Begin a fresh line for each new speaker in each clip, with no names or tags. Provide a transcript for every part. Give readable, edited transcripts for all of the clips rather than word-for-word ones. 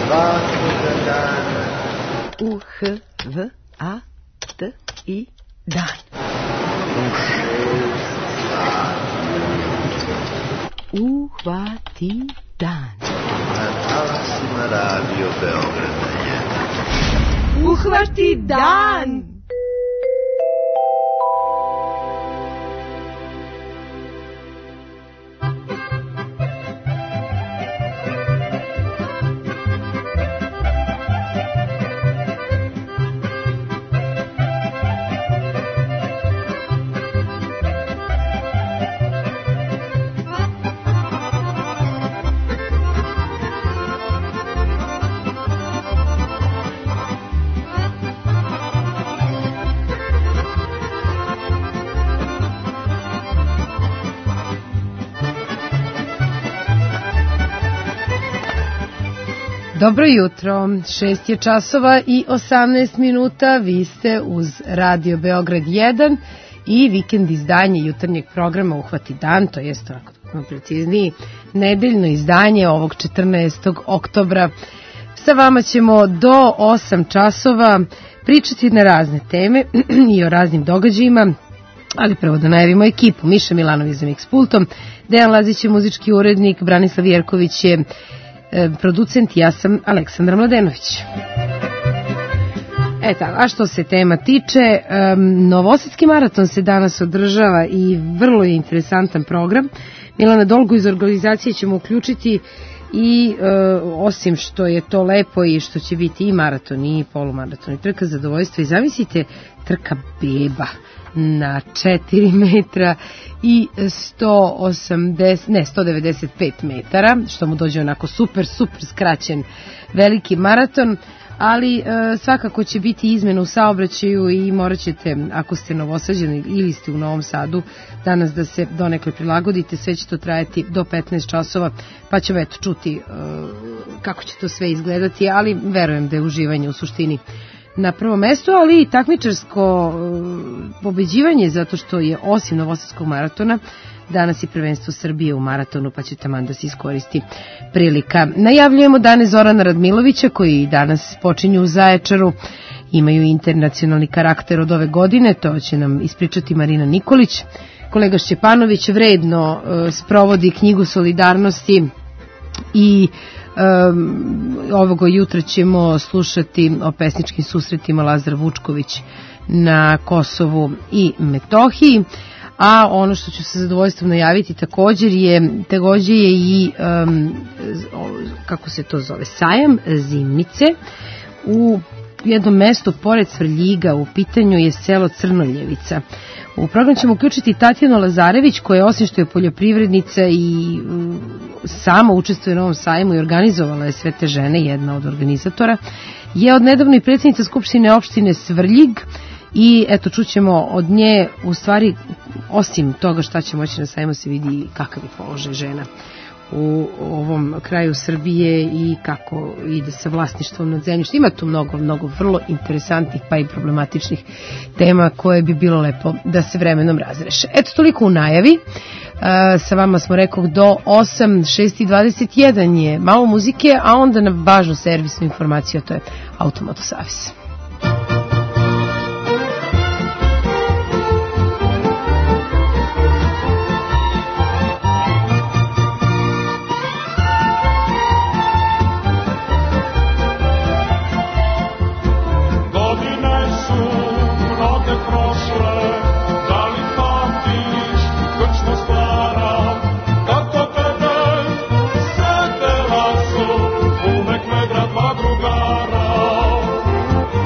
svakoga dana.
U-H-V-A-T-I dan.
U 6 sati.
Uhvati dan.
Na talasima Radio Beograda 1.
Uhvati dan! Dobro jutro, 6 je časova i 18 minuta, vi ste uz Radio Beograd 1 i vikend izdanje jutarnjeg programa Uhvati dan, to jest ovako precizniji, nedeljno izdanje ovog 14. oktobra. Sa vama ćemo do 8 časova pričati na razne teme i o raznim događajima, ali prvo da najavimo ekipu. Miša Milanović za Mix pultom, Dejan Lazić je muzički urednik, Branislav Jerković je producent, ja sam Aleksandra Mladenović. A što se tema tiče, Novosadski maraton se danas održava i vrlo je interesantan program. Milana Dolgu iz organizacije ćemo uključiti i osim što je to lepo i što će biti i maraton i polumaraton i trka zadovoljstva, i zamislite trka beba na 4 metra i 195 metara, što mu dođe onako super skraćen veliki maraton, ali svakako će biti izmena u saobraćaju i morat ćete, ako ste Novosađani ili ste u Novom Sadu, danas da se donekle prilagodite. Sve će to trajati do 15 časova, pa ćemo čuti kako će to sve izgledati, ali verujem da je uživanje u suštini na prvom mestu, ali i takmičarsko pobeđivanje, zato što je osim Novosadskog maratona danas i prvenstvo Srbije u maratonu, pa će taman da se iskoristi prilika. Najavljujemo dane Zorana Radmilovića, koji danas počinju u Zaječaru, imaju internacionalni karakter od ove godine, to će nam ispričati Marina Nikolić. Kolega Šćepanović vredno sprovodi knjigu solidarnosti i ovoga jutra ćemo slušati o pesničkim susretima Lazar Vučković na Kosovu i Metohiji, a ono što ću sa zadovoljstvom najaviti također je i kako se to zove, sajam zimnice u jednom mestu pored Svrljiga, u pitanju je selo Crnoljevica. U program ćemo uključiti Tatjanu Lazarević, koja osim što je poljoprivrednica i sama učestvuje na ovom sajmu i organizovala je Sve te žene, jedna od organizatora, je od nedavno i predsjednica Skupštine opštine Svrljig i čućemo od nje, u stvari, osim toga šta će moći na sajmu, se vidi kakav je položaj žena u ovom kraju Srbije i kako ide sa vlasništvom nad zemljištem. Ima tu mnogo vrlo interesantnih pa i problematičnih tema koje bi bilo lepo da se vremenom razreše. Toliko u najavi. Sa vama smo rekao do 8, 6:21 je malo muzike, a onda na važnu servisnu informaciju, a to je Automoto Savez.
Uvek me grad dva drugara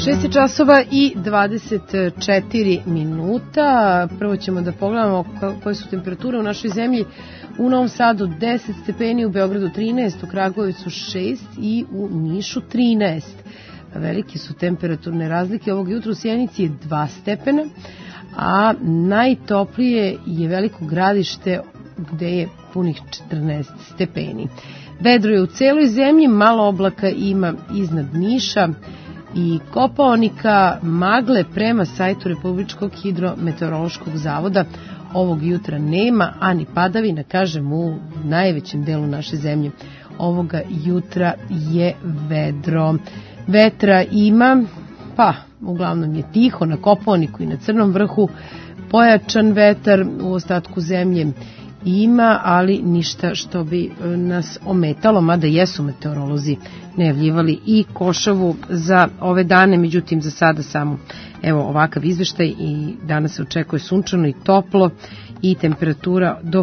6 časova i 24 minuta. Prvo ćemo da pogledamo koje su temperature u našoj zemlji. U Novom Sadu 10 stepeni, u Beogradu 13, u Kragujevcu 6 i u Nišu 13. Velike su temperaturne razlike. Ovog jutra u Sjenici je 2 stepena, a najtoplije je Veliko Gradište gde je punih 14 stepeni. Vedro je u celoj zemlji, malo oblaka ima iznad Niša i Kopaonika. Magle prema sajtu Republičkog hidrometeorološkog zavoda ovog jutra nema, a ni padavina, kažem, u najvećem delu naše zemlje ovoga jutra je vedro. Vetra ima, pa uglavnom je tiho na Kopaoniku i na Crnom vrhu. Pojačan vetar u ostatku zemlje ima, ali ništa što bi nas ometalo, mada jesu meteorolozi najavljivali i košavu za ove dane, međutim za sada samo evo ovakav izveštaj i danas se očekuje sunčano i toplo i temperatura od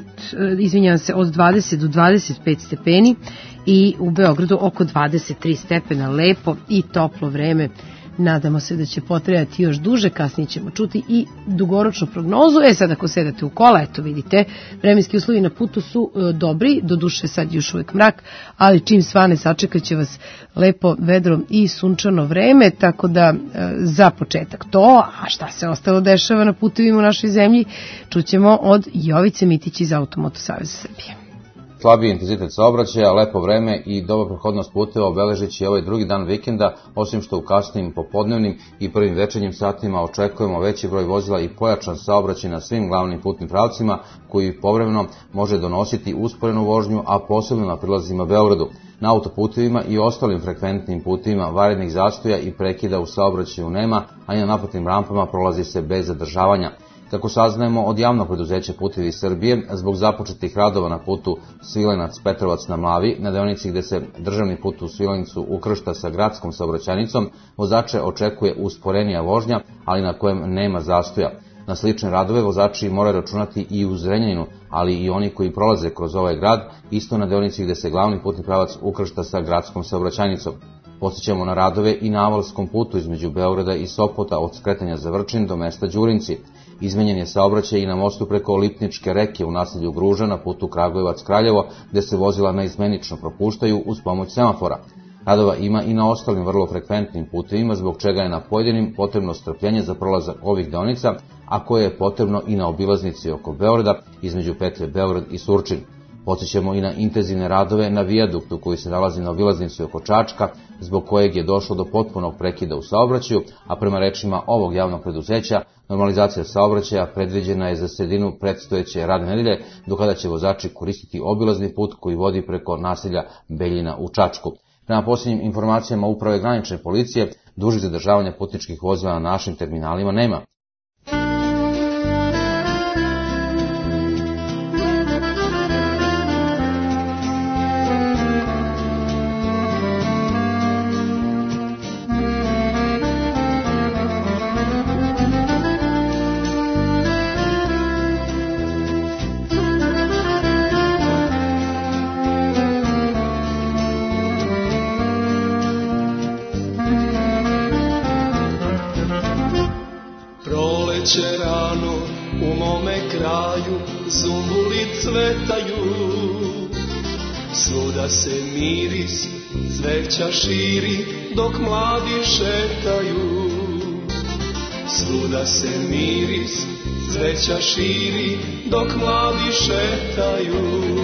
20 do 25 stepeni i u Beogradu oko 23 stepena, lepo i toplo vreme. Nadamo se da će potrajati još duže, kasnije ćemo čuti i dugoročnu prognozu. Sad ako sedate u kola, eto vidite, vremenski uslovi na putu su dobri, doduše sad još uvijek mrak, ali čim svane sačekat će vas lepo vedro i sunčano vreme, tako da za početak to, a šta se ostalo dešava na putevima u našoj zemlji, čućemo od Jovice Mitić iz Automoto Saveza Srbije.
Slabiji intenzitet saobraćaja, lepo vreme i dobra prohodnost puteva obeležit će ovaj drugi dan vikenda, osim što u kasnim popodnevnim i prvim večernjim satima očekujemo veći broj vozila i pojačan saobraćaj na svim glavnim putnim pravcima, koji povremeno može donositi usporenu vožnju, a posebno na prilazima Beogradu. Na autoputevima i ostalim frekventnim putevima vanrednih zastoja i prekida u saobraćaju nema, a i na naplatnim rampama prolazi se bez zadržavanja. Kako saznajemo od javnog preduzeća Putevi Srbije, zbog započetih radova na putu Svilajnac-Petrovac na Mlavi, na deonici gde se državni put u Svilajncu ukršta sa gradskom saobraćajnicom, vozače očekuje usporenija vožnja, ali na kojem nema zastoja. Na slične radove vozači moraju računati i u Zrenjaninu, ali i oni koji prolaze kroz ovaj grad, isto na deonici gde se glavni putni pravac ukršta sa gradskom saobraćajnicom. Podsjećamo na radove i na Avalskom putu između Beograda i Sopota od skretanja za Vrčin do mesta Đurinci. Izmenjen je saobraćaj i na mostu preko Lipničke reke u naselju Gruža na putu Kragujevac-Kraljevo, gde se vozila naizmenično propuštaju uz pomoć semafora. Radova ima i na ostalim vrlo frekventnim putevima, zbog čega je na pojedinim potrebno strpljenje za prolazak ovih deonica, a koje je potrebno i na obilaznici oko Beograda između petlje Beograd i Surčin. Podsjećamo i na intenzivne radove na vijaduktu koji se nalazi na obilaznici oko Čačka, zbog kojeg je došlo do potpunog prekida u saobraćaju, a prema rečima ovog javnog preduzeća, normalizacija saobraćaja predviđena je za sredinu predstojeće radne nedelje, do kada će vozači koristiti obilazni put koji vodi preko naselja Beljina u Čačku. Prema posljednjim informacijama Uprave granične policije, dužih zadržavanja putničkih vozila na našim terminalima nema.
Rano u mome kraju zumbuli cvetaju, svuda se miris cveća širi dok mladi šetaju. Svuda se miris cveća širi dok mladi šetaju.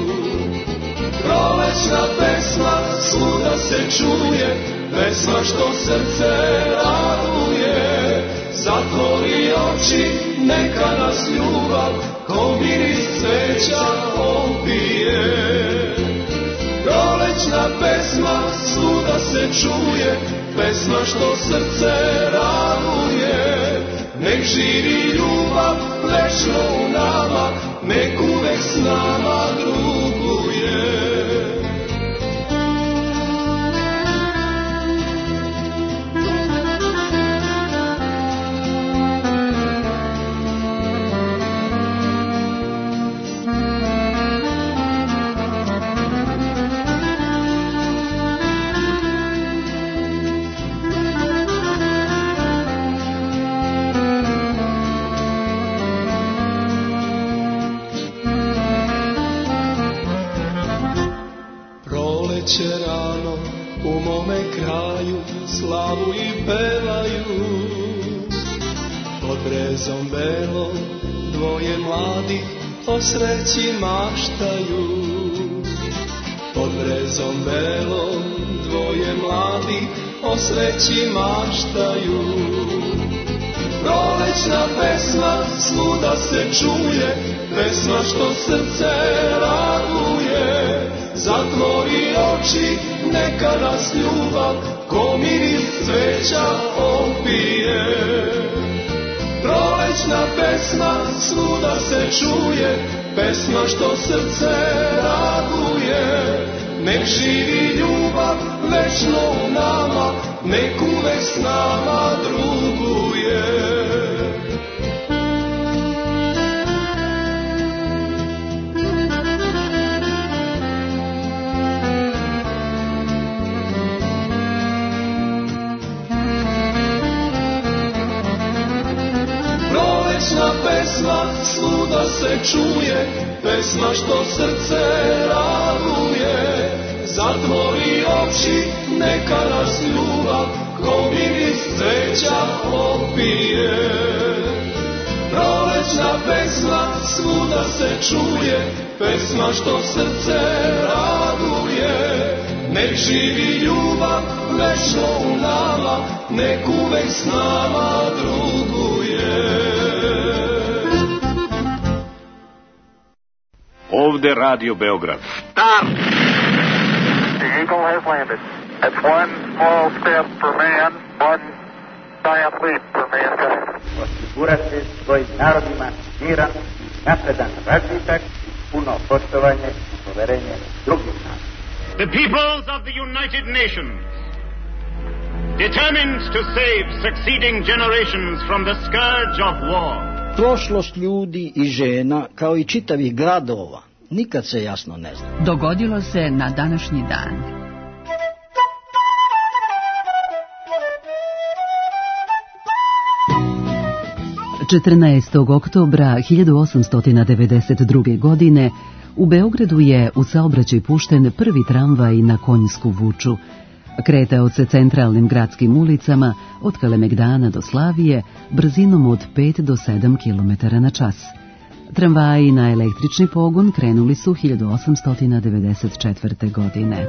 Prolećna pesma svuda se čuje, pesma što srce raduje. Zatvori oči, neka nas ljubav ko miris cveća opije. Prolećna pesma svuda se čuje, pesma što srce raduje. Nek živi ljubav večno u nama, nek uvek s nama druguje. svome kraju slavu i pevaju. Pod brezom belom dvoje mladih o sreći maštaju. Pod brezom belom dvoje mladih o sreći maštaju. Prolećna pesma svuda se čuje, pesma što srce raduje. Zatvori oči, neka nas ljubav ko miris cveća opije. Prolećna pesma svuda se čuje, pesma što srce raduje. Nek živi ljubav večno u nama, nek uvek s nama druguje. Prolećna pesma svuda se čuje, pesma što srce raduje. Zatvori oči, neka nas ljubav ko miris cveća opije. Prolećna pesma svuda se čuje, pesma što srce raduje. Nek živi ljubav večno u nama, nek uvek s nama druguje.
Ovde Radio Beograd.
Start! The Eagle has landed. That's one small step for man, one giant leap for mankind.
Osigurati svojim narodima miran, napredan razvitak, puno poštovanje i poverenje drugih naroda.
The peoples of the United Nations, determined to save succeeding generations from the scourge of war.
Prošlost ljudi i žena, kao i čitavih gradova, nikad se jasno ne zna.
Dogodilo se na današnji dan. Oktobra 1892. godine u Beogradu je u saobraćaj pušten prvi tramvaj na konjsku vuču. Kretao se centralnim gradskim ulicama od Kalemegdana do Slavije brzinom od 5 do 7 km na čas. Tramvaji na električni pogon krenuli su 1894. godine.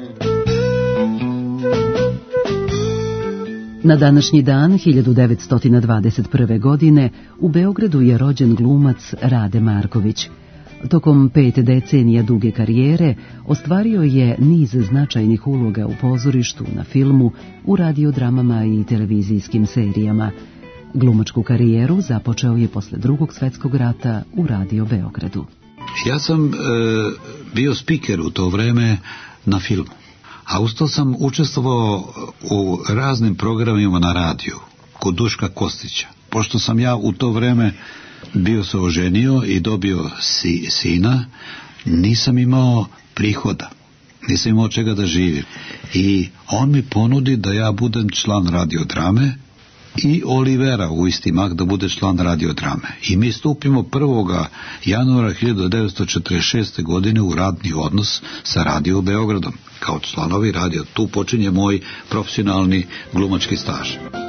Na današnji dan, 1921. godine, u Beogradu je rođen glumac Rade Marković. Tokom 5 decenija duge karijere ostvario je niz značajnih uloga u pozorištu, na filmu, u radiodramama i televizijskim serijama. Glumačku karijeru započeo je posle Drugog svjetskog rata u Radio Beogradu.
Ja sam bio spiker u to vreme na filmu, a usto sam učestvovao u raznim programima na radiju, kod Duška Kostića. Pošto sam ja u to vreme bio se oženio i dobio sina, nisam imao prihoda, nisam imao čega da živim. I on mi ponudi da ja budem član radiodrame i Olivera u isti mak da bude član radiodrame. I mi stupimo 1. januara 1946. godine u radni odnos sa Radio Beogradom, kao članovi radio. Tu počinje moj profesionalni glumački staž.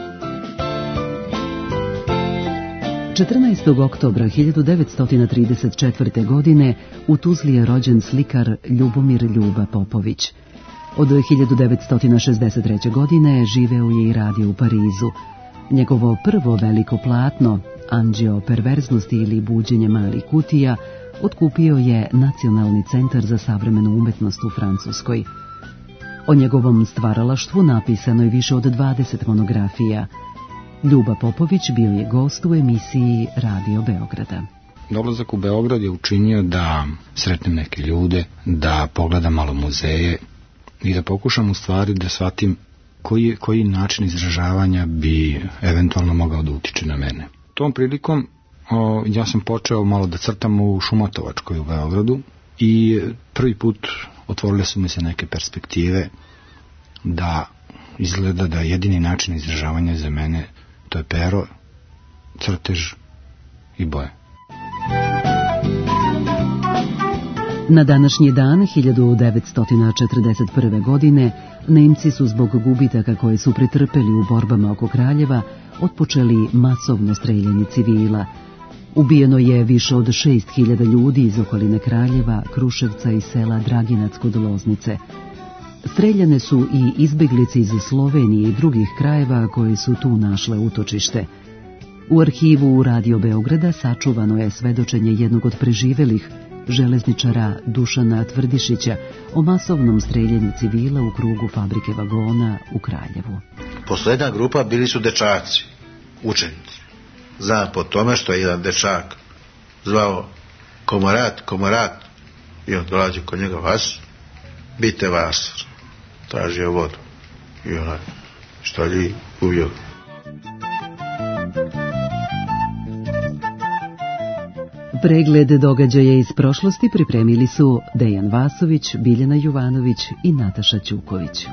14. oktobra 1934. godine u Tuzli je rođen slikar Ljubomir Ljuba Popović. Od 1963. godine živeo je i radio u Parizu. Njegovo prvo veliko platno, Anđeo perverznosti ili buđenje malih kutija, otkupio je Nacionalni centar za savremenu umetnost u Francuskoj. O njegovom stvaralaštvu napisano je više od 20 monografija. Ljuba Popović bio je gost u emisiji Radio Beograda.
Dolazak u Beograd je učinio da sretnem neke ljude, da pogledam malo muzeje i da pokušam u stvari da shvatim koji način izražavanja bi eventualno mogao da utiče na mene. Tom prilikom ja sam počeo malo da crtam u Šumatovačkoj u Beogradu i prvi put otvorile su mi se neke perspektive da izgleda da jedini način izražavanja za mene to je pero, crtež i boje.
Na današnji dan 1941. godine Nemci su zbog gubitaka koje su pretrpeli u borbama oko Kraljeva otpočeli masovno streljanje civila. Ubijeno je više od 6.000 ljudi iz okoline Kraljeva, Kruševca i sela Draginac kod Loznice. Streljane su i izbeglice iz Slovenije i drugih krajeva koje su tu našle utočište. U arhivu Radio Beograda sačuvano je svedočenje jednog od preživelih, železničara Dušana Tvrdišića, o masovnom streljanju civila u krugu fabrike vagona u Kraljevu.
Poslednja grupa bili su dečaci, učenici. Znam po tome što je jedan dečak zvao komorat, i on dolazi kod njega, vas, bite vas, tražio vodu. I onaj, što li uvijel.
Pregled događaja iz prošlosti pripremili su Dejan Vasović, Biljana Jovanović i Nataša Ćuković.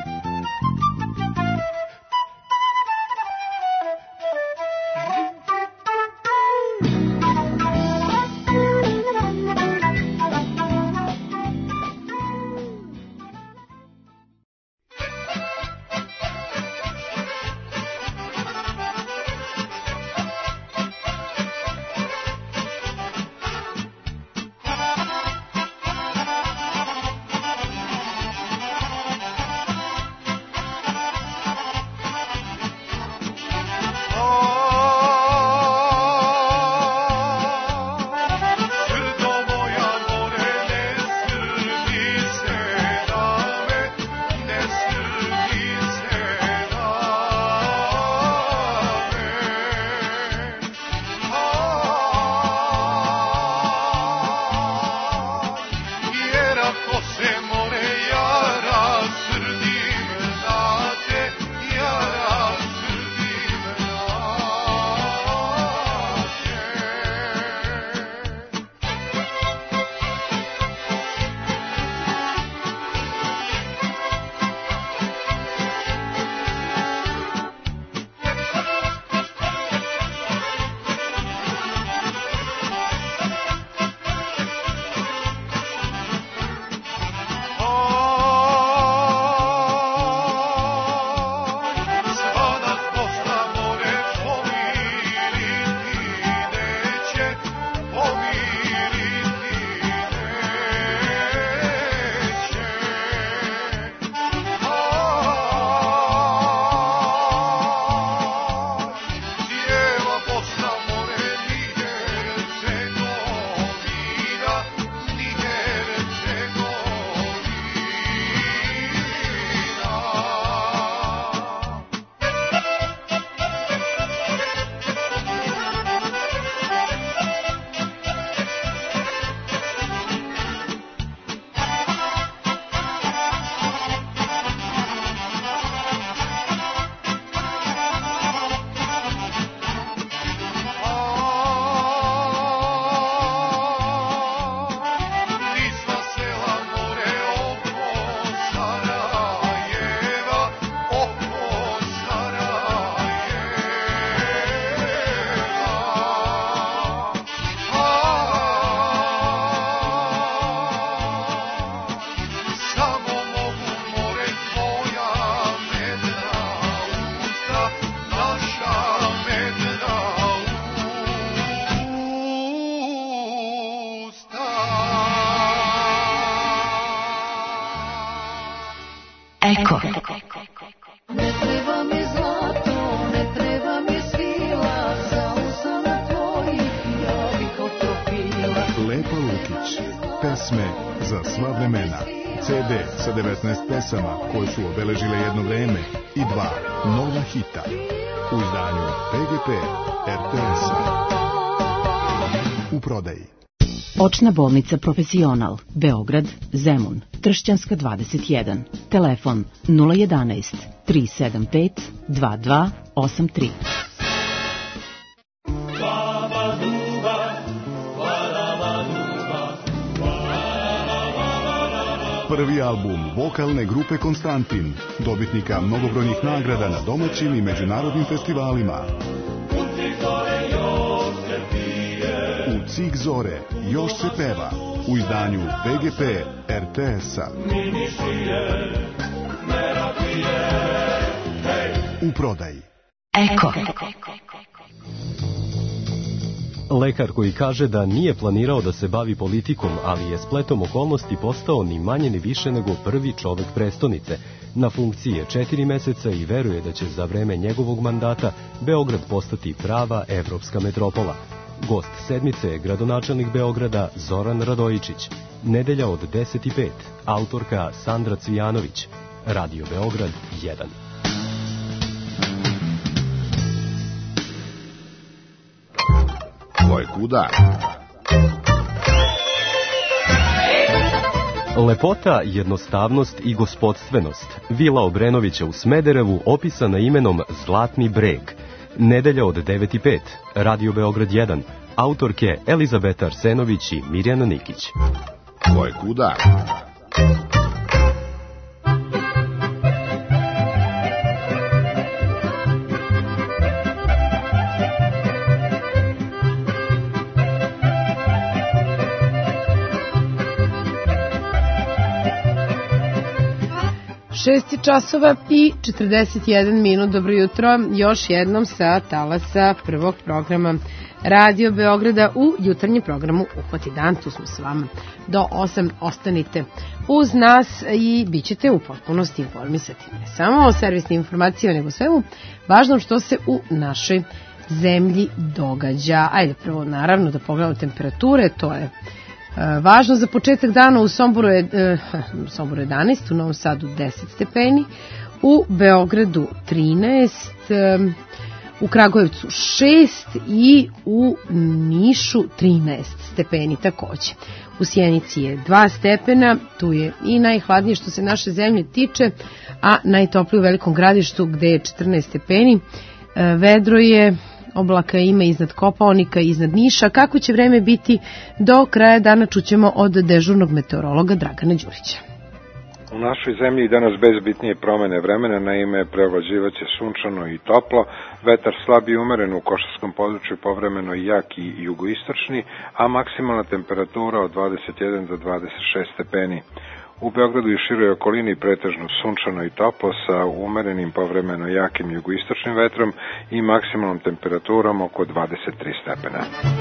Eko.
Ne treba mi zlato, ne treba mi svila, za usana tvojih ja bih otopila.
Lepa Lukić, pesme za sva vremena. CD sa 19 pesama koje su obeležile jedno vreme i 2 nova hita u izdanju PGP RTS-a. U prodaji.
Očna bolnica Profesional, Beograd, Zemun, Tršćanska 21, telefon 011 375 2283.
Prvi album vokalne grupe Konstantin, dobitnika mnogobrojnih nagrada na domaćim i međunarodnim festivalima. U Cig zore još se peva u izdanju PGP RTS-a. U prodaji.
Eko.
Lekar koji kaže da nije planirao da se bavi politikom, ali je spletom okolnosti postao ni manje ni više nego prvi čovek prestonice. Na funkciji je 4 meseca i veruje da će za vreme njegovog mandata Beograd postati prava evropska metropola. Gost sedmice je gradonačelnik Beograda Zoran Radojičić. Nedelja od 10:05. Autorka Sandra Cvijanović. Radio Beograd 1.
Tvoj kuda.
Lepota, jednostavnost i gospodstvenost. Vila Obrenovića u Smederevu opisana imenom Zlatni breg. Nedelja od 9:05. Radio Beograd 1. Autorke Elizabeta Arsenović i Mirjana Nikić.
Tvoj kuda.
Šest časova i 41 minut. Dobro jutro, još jednom sa talasa prvog programa Radio Beograda u jutarnjem programu Uhvati dan. Tu smo s vama do 8. Ostanite uz nas i bit ćete u potpunosti informisati ne samo o servisnim informacijama, nego svemu važnom što se u našoj zemlji događa. Ajde prvo naravno da pogledamo temperature, to je važno za početak dana. U Somboru je 11, u Novom Sadu 10 stepeni, u Beogradu 13, u Kragujevcu 6 i u Nišu 13 stepeni takođe. U Sjenici je 2 stepena, tu je i najhladnije što se naše zemlje tiče, a najtoplije u Velikom Gradištu gde je 14 stepeni. Vedro je, oblaka ima iznad Kopaonika i iznad Niša. Kako će vreme biti do kraja dana čućemo od dežurnog meteorologa Dragana Đurića.
U našoj zemlji danas bez bitnije promene vremena, naime preovlađivaće sunčano i toplo, vetar slab i umeren u Košarskom području, povremeno jak i jugoistočni, a maksimalna temperatura od 21 do 26 stepeni. U Beogradu i široj okolini pretežno sunčano i toplo sa umerenim povremeno jakim jugoistočnim vetrom i maksimalnom temperaturom oko 23 stepena.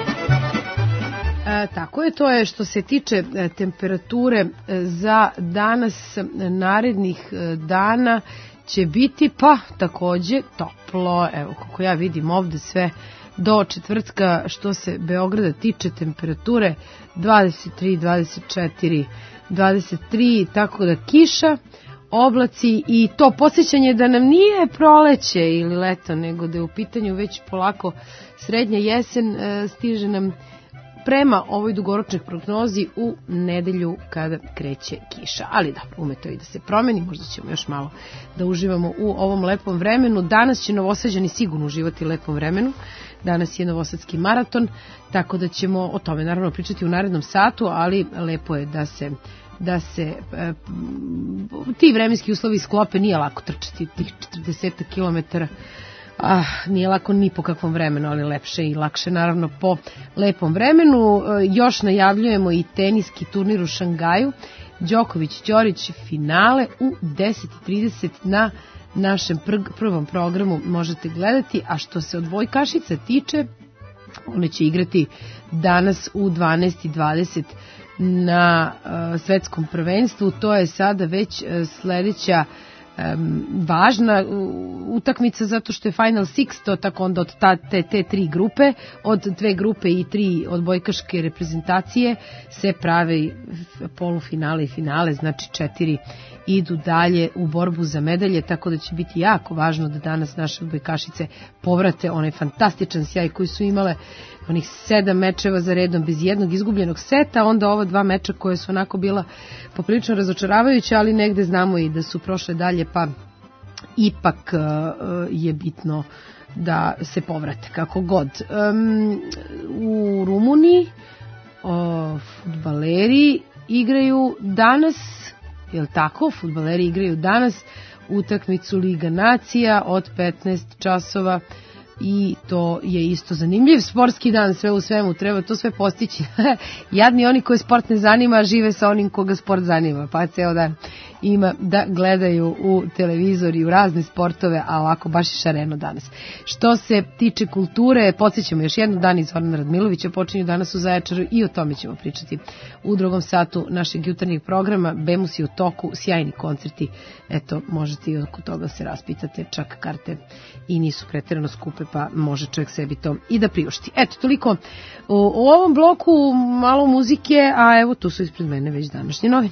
Tako je, to je što se tiče temperature za danas. Narednih dana će biti pa takođe toplo. Evo kako ja vidim ovde sve do četvrtka što se Beograda tiče temperature 23, 24, 23, tako da kiša, oblaci i to podsjećanje da nam nije proleće ili leto, nego da je u pitanju već polako srednja jesen, stiže nam prema ovoj dugoročnoj prognozi u nedelju kada kreće kiša. Ali dobro, ume to i da se promeni, možda ćemo još malo da uživamo u ovom lepom vremenu. Danas će Novosađani sigurno uživati u lepom vremenu. Danas je Novosadski maraton, tako da ćemo o tome naravno pričati u narednom satu, ali lepo je da se ti vremenski uslovi sklope. Nije lako trčati tih 40 km, nije lako ni po kakvom vremenu, ali lepše i lakše naravno po lepom vremenu. Još najavljujemo i teniski turnir u Šangaju, Đoković-Đorić finale u 10:30 na našem prvom programu možete gledati, a što se odbojkašica tiče, one će igrati danas u 12:20 na svetskom prvenstvu. To je sada već sledeća važna utakmica zato što je Final Six, to tako onda od te tri grupe, od 2 grupe i 3 odbojkaške reprezentacije se prave polufinale i finale, znači 4 idu dalje u borbu za medalje, tako da će biti jako važno da danas naše odbojkašice povrate onaj fantastičan sjaj koji su imale, onih 7 mečeva za redom bez jednog izgubljenog seta, onda ova 2 meča koje su onako bila poprilično razočaravajuće, ali negde znamo i da su prošle dalje, pa ipak je bitno da se povrate kako god. U Rumuniji fudbaleri igraju danas, jel tako? Fudbaleri igraju danas utakmicu Liga nacija od 15 časova. i to je isto zanimljiv sportski dan, sve u svemu, treba to sve postići. Jadni oni koji sport ne zanima, žive sa onim koga sport zanima, pa ceo dan ima da gledaju u televizor i u razne sportove, a ovako baš je šareno danas. Što se tiče kulture, podsjećamo još jednu, dan iz Zorana Radmilovića počinju danas u Zaječaru i o tome ćemo pričati u drugom satu našeg jutarnjeg programa. Bemus je u toku, sjajni koncerti, eto, možete i oko toga se raspitate, čak karte i nisu pretjerano skupe, pa može čovjek sebi to i da priušti. Eto, toliko u ovom bloku, malo muzike, a evo tu su ispred mene već današnje novine.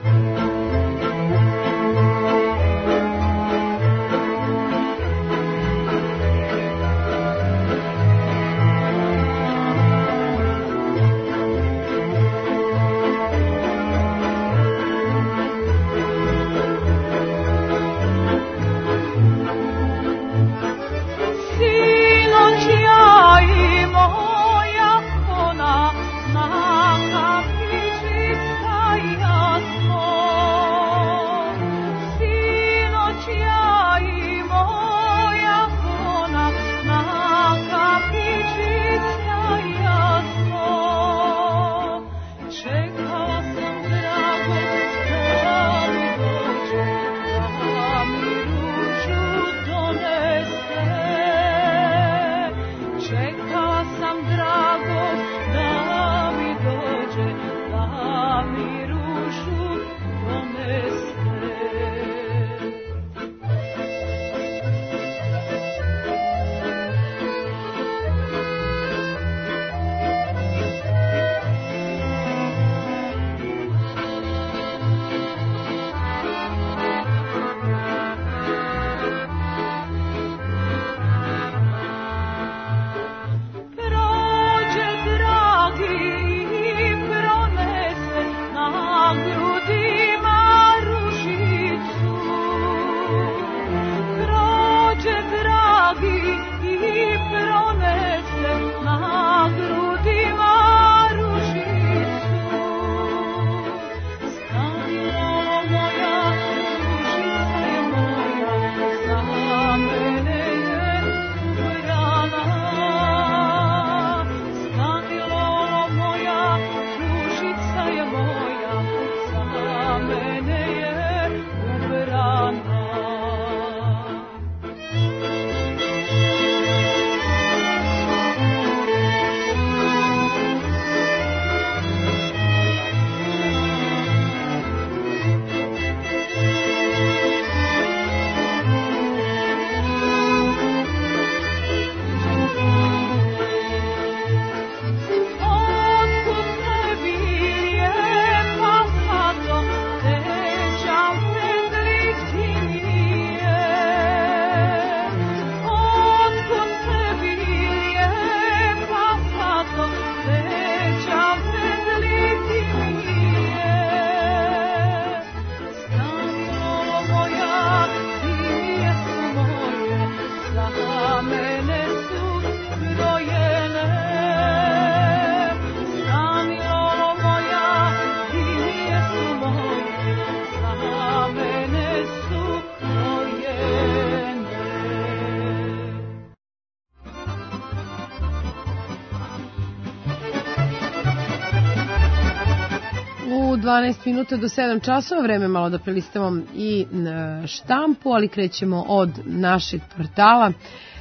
U 12 minuta do 7 časova, vreme malo da prelistamo i štampu, ali krećemo od našeg portala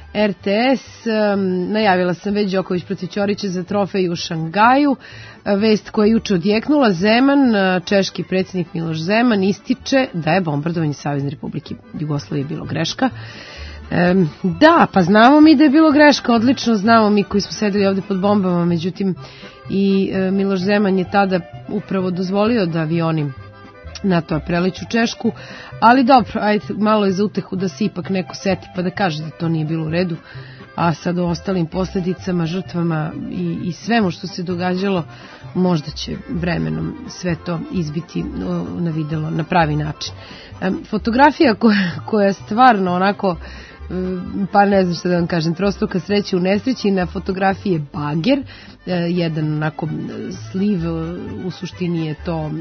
RTS. Najavila sam već Đoković protiv Ćorića za trofej u Šangaju. Vest koja je juče odjeknula, Zeman, češki predsjednik Miloš Zeman, ističe da je bombardovanje Savezne Republike Jugoslavije bilo greška. Da, pa znamo mi da je bilo greška, odlično znamo mi koji smo sedeli ovde pod bombama, međutim i Miloš Zeman je tada upravo dozvolio da avioni NATO preleću Češku, ali dobro, ajde, malo je za utehu da se ipak neko seti pa da kaže da to nije bilo u redu, a sad o ostalim posljedicama, žrtvama i svemu što se događalo, možda će vremenom sve to izbiti na videlo na pravi način. Fotografija koja je stvarno onako, pa ne znam što da vam kažem, trostruka sreća u nesreći. Na fotografiji je bager, jedan onako sliv, u suštini je to,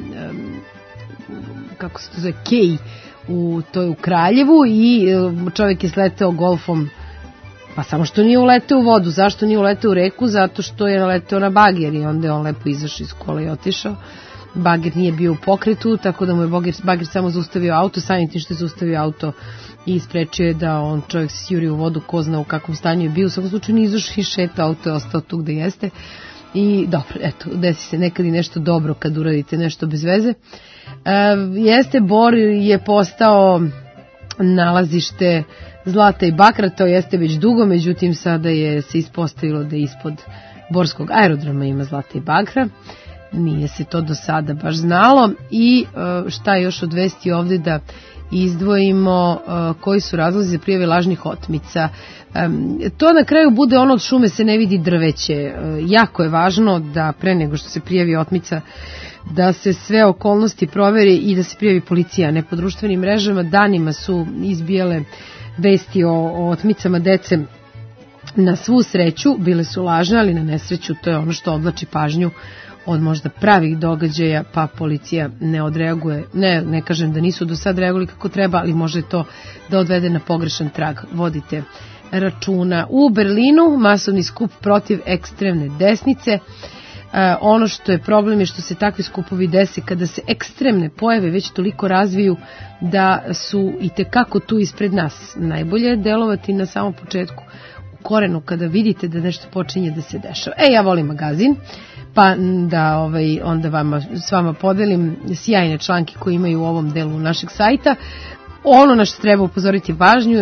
kako se to zove, kej, to je u Kraljevu, i čovjek je sleteo golfom Pa samo što nije uleteo u vodu. Zašto nije uleteo u reku? Zato što je naleteo na bager i onda je on lepo izašao iz kola i otišao. Bager nije bio u pokretu, tako da mu je bager samo zaustavio auto, samim tim što je zaustavio auto i sprečio je da on čovjek se sjuri u vodu, ko zna u kakvom stanju je bio. U svakom slučaju nije izašao i šeta, auto je ostao tu gde jeste. I dobro, eto, desi se nekad i nešto dobro kad uradite nešto bez veze. Jeste, Bor je postao nalazište zlata i bakra, to jeste već dugo, međutim sada je se ispostavilo da ispod Borskog aerodroma ima zlata i bakra. Nije se to do sada baš znalo. I šta je još od vesti ovde da izdvojimo, koji su razlozi za prijave lažnih otmica. To na kraju bude ono od šume se ne vidi drveće. Jako je važno da pre nego što se prijavi otmica da se sve okolnosti proveri i da se prijavi policija. Ne po društvenim mrežama danima su izbijale vesti o otmicama dece. Na svu sreću bile su lažne, ali na nesreću to je ono što odvlači pažnju od možda pravih događaja, pa policija ne odreaguje. Ne kažem da nisu do sad reagovali kako treba, ali može to da odvede na pogrešan trag. Vodite računa. U Berlinu masovni skup protiv ekstremne desnice. Ono što je problem je što se takvi skupovi dese kada se ekstremne pojave već toliko razviju da su i tekako tu ispred nas. Najbolje je delovati na samom početku, u korenu, kada vidite da nešto počinje da se dešava. Ja volim magazin, pa da onda s vama podelim sjajne članke koje imaju u ovom delu našeg sajta. Ono na što treba upozoriti važnju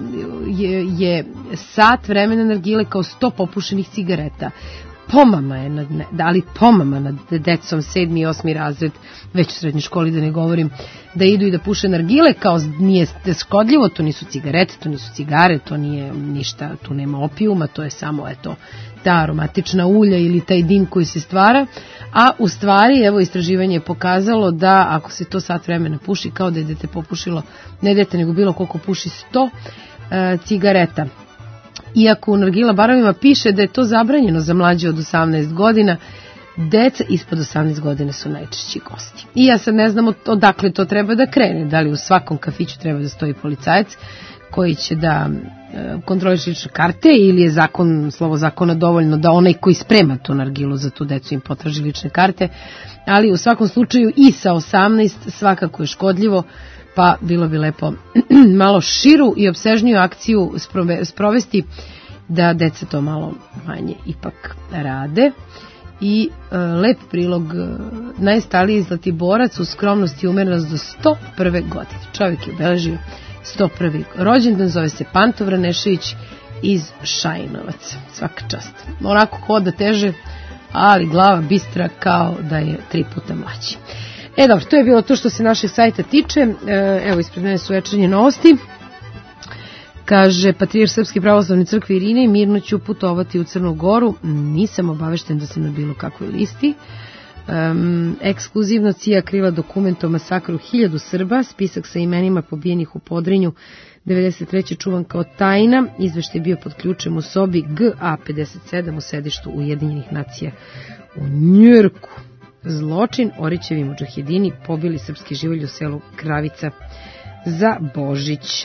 je sat vremena nargile kao 100 popušenih cigareta. Pomama je nad decom 7. i 8. razred, već u srednjoj školi da ne govorim, da idu i da puše nargile, kao nije škodljivo, to nisu cigarete, to nisu cigare, to nije ništa, tu nema opijuma, to je samo ta aromatična ulja ili taj dim koji se stvara, a u stvari, evo, istraživanje je pokazalo da ako se to sat vremena puši, kao da je dete popušilo, ne dete nego bilo koliko puši 100 cigareta. Iako u nargila barovima piše da je to zabranjeno za mlađe od 18 godina, deca ispod 18 godina su najčešći gosti. I ja sad ne znam odakle to treba da krene, da li u svakom kafiću treba da stoji policajac koji će da kontroliše lične karte ili je slovo zakona dovoljno da onaj koji sprema tu nargilu za tu decu im potraži lične karte, ali u svakom slučaju i sa 18 svakako je škodljivo, pa bilo bi lepo malo širu i opsežniju akciju sprovesti da deca to malo manje ipak rade. I lep prilog, najstariji Zlatiborac u skromnosti umerenost do 101. godine. Čovjek je obeležio 101. rođendan, zove se Pantov Ranešević iz Šajinovaca. Svaka čast. Onako hoda teže, ali glava bistra kao da je 3 puta mlađi. Dobro, to je bilo to što se našeg sajta tiče. Evo, ispred mene su večernje novosti. Kaže, patrijarh Srpske pravoslavne crkve Irine, mirno ću putovati u Crnu Goru. Nisam obavešten da sam na bilo kakvoj listi. Ekskluzivno CIA krila dokument o masakru 1000 Srba, spisak sa imenima pobijenih u Podrinju 93. čuvan kao tajna. Izveštaj je bio pod ključem u sobi GA57 u sedištu Ujedinjenih nacija u Njujorku. Zločin, Orićevi mudžahedini pobili srpski živalj u selu Kravica za Božić.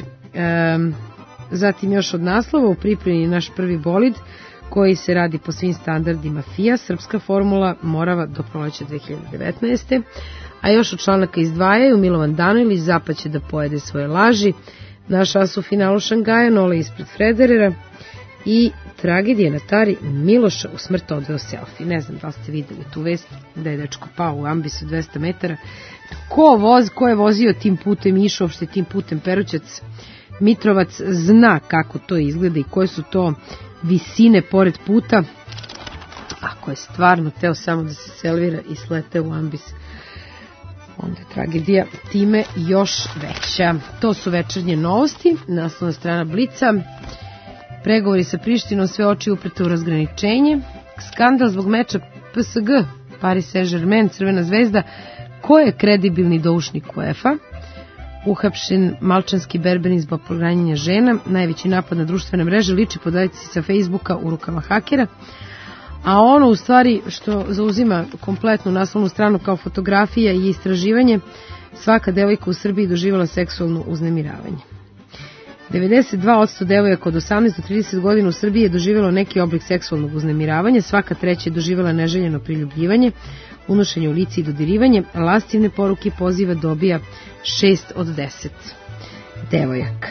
Zatim još od naslova, u pripremi je naš prvi bolid koji se radi po svim standardima FIA, srpska formula Morava do proleća 2019. A još od članaka izdvajaju Milovan Danilić, Zapad će da pojede svoje laži, naš as u finalu Šangaja, Nole ispred Frederera i tragedija na Tari, Miloša u smrt odveo selfie. Ne znam da li ste videli tu vest da je dečko pao u ambisu 200 metara. Ko je vozio tim putem, išao uopšte tim putem Perućac, Mitrovac, zna kako to izgleda i koje su to visine pored puta. Ako je stvarno teo samo da se selvira i slete u ambis, onda je tragedija time još veća. To su večernje novosti, naslovna strana Blica. Pregovori sa Prištinom, sve oči uprete u razgraničenje. Skandal zbog meča PSG, Paris Saint-Germain, Crvena zvezda. Ko je kredibilni doušnik UEFA? Uhapšen malčanski berberin zbog proganjanja žena. Najveći napad na društvene mreže, liči podajci sa Facebooka u rukama hakera. A ono u stvari što zauzima kompletnu naslovnu stranu kao fotografija i istraživanje, svaka devojka u Srbiji doživjela seksualno uznemiravanje. 92% devojaka od 18 do 30 godina u Srbiji je doživjelo neki oblik seksualnog uznemiravanja, svaka treća je doživjela neželjeno priljubljivanje, unošenje u lice i dodirivanje, lascivne poruke poziva dobija 6 od 10 devojaka.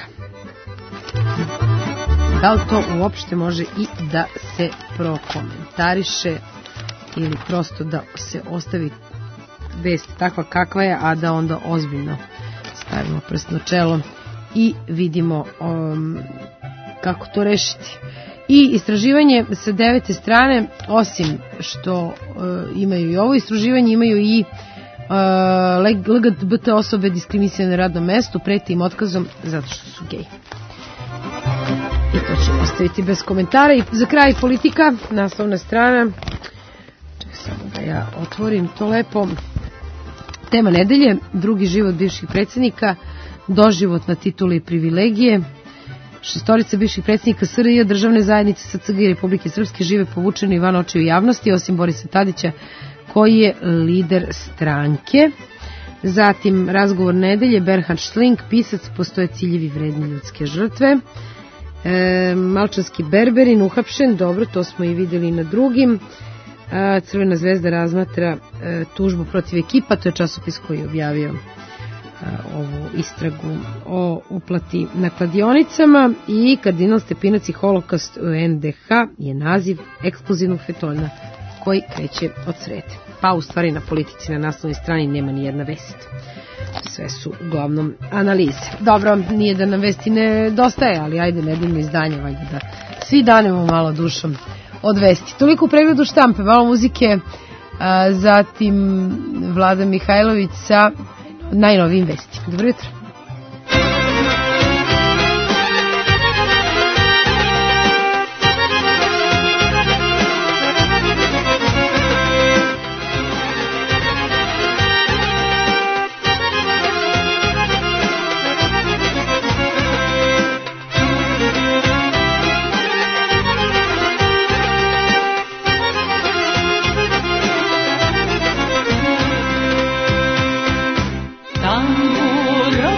Da li to uopšte može i da se prokomentariše ili prosto da se ostavi vest takva kakva je, a da onda ozbiljno stavimo prst na čelo i vidimo kako to rešiti. I istraživanje sa 9. strane, osim što imaju i ovo istraživanje, imaju i LGBT osobe diskriminisane na radnom mestu, preti im otkazom zato što su gej. I to ću ostaviti bez komentara. I za kraj politika, naslovna strana. Čekaj samo da ja otvorim to lepo. Tema nedelje, drugi život bivših predsjednika, doživotna titula i privilegije. 6 bivših predsjednika SRJ, državne zajednice sa CG i Republike Srpske žive povučeni van očiju javnosti, osim Borisa Tadića, koji je lider stranke. Zatim, razgovor nedelje, Bernhard Schlink, pisac, postoje ciljevi vredni ljudske žrtve. Malčanski Berberin, uhapšen, dobro, to smo i vidjeli na drugim. Crvena zvezda razmatra tužbu protiv ekipa, to je časopis koji je objavio ovu istragu o uplati na kladionicama. I kardinal Stepinac i holokaust u NDH je naziv ekskluzivnog fetonja koji kreće od srede. Pa u stvari na politici na naslovnoj strani nema ni jedna vest. Sve su uglavnom analize. Dobro, nije da nam vesti ne dostaje, ali ajde nedeljno izdanje, valjda da svi danemo malo dušom od vesti. Toliko u pregledu štampe, malo muzike, zatim Vlada Mihajlović sa najnovijim vestima. Dobro jutro.
Tamburo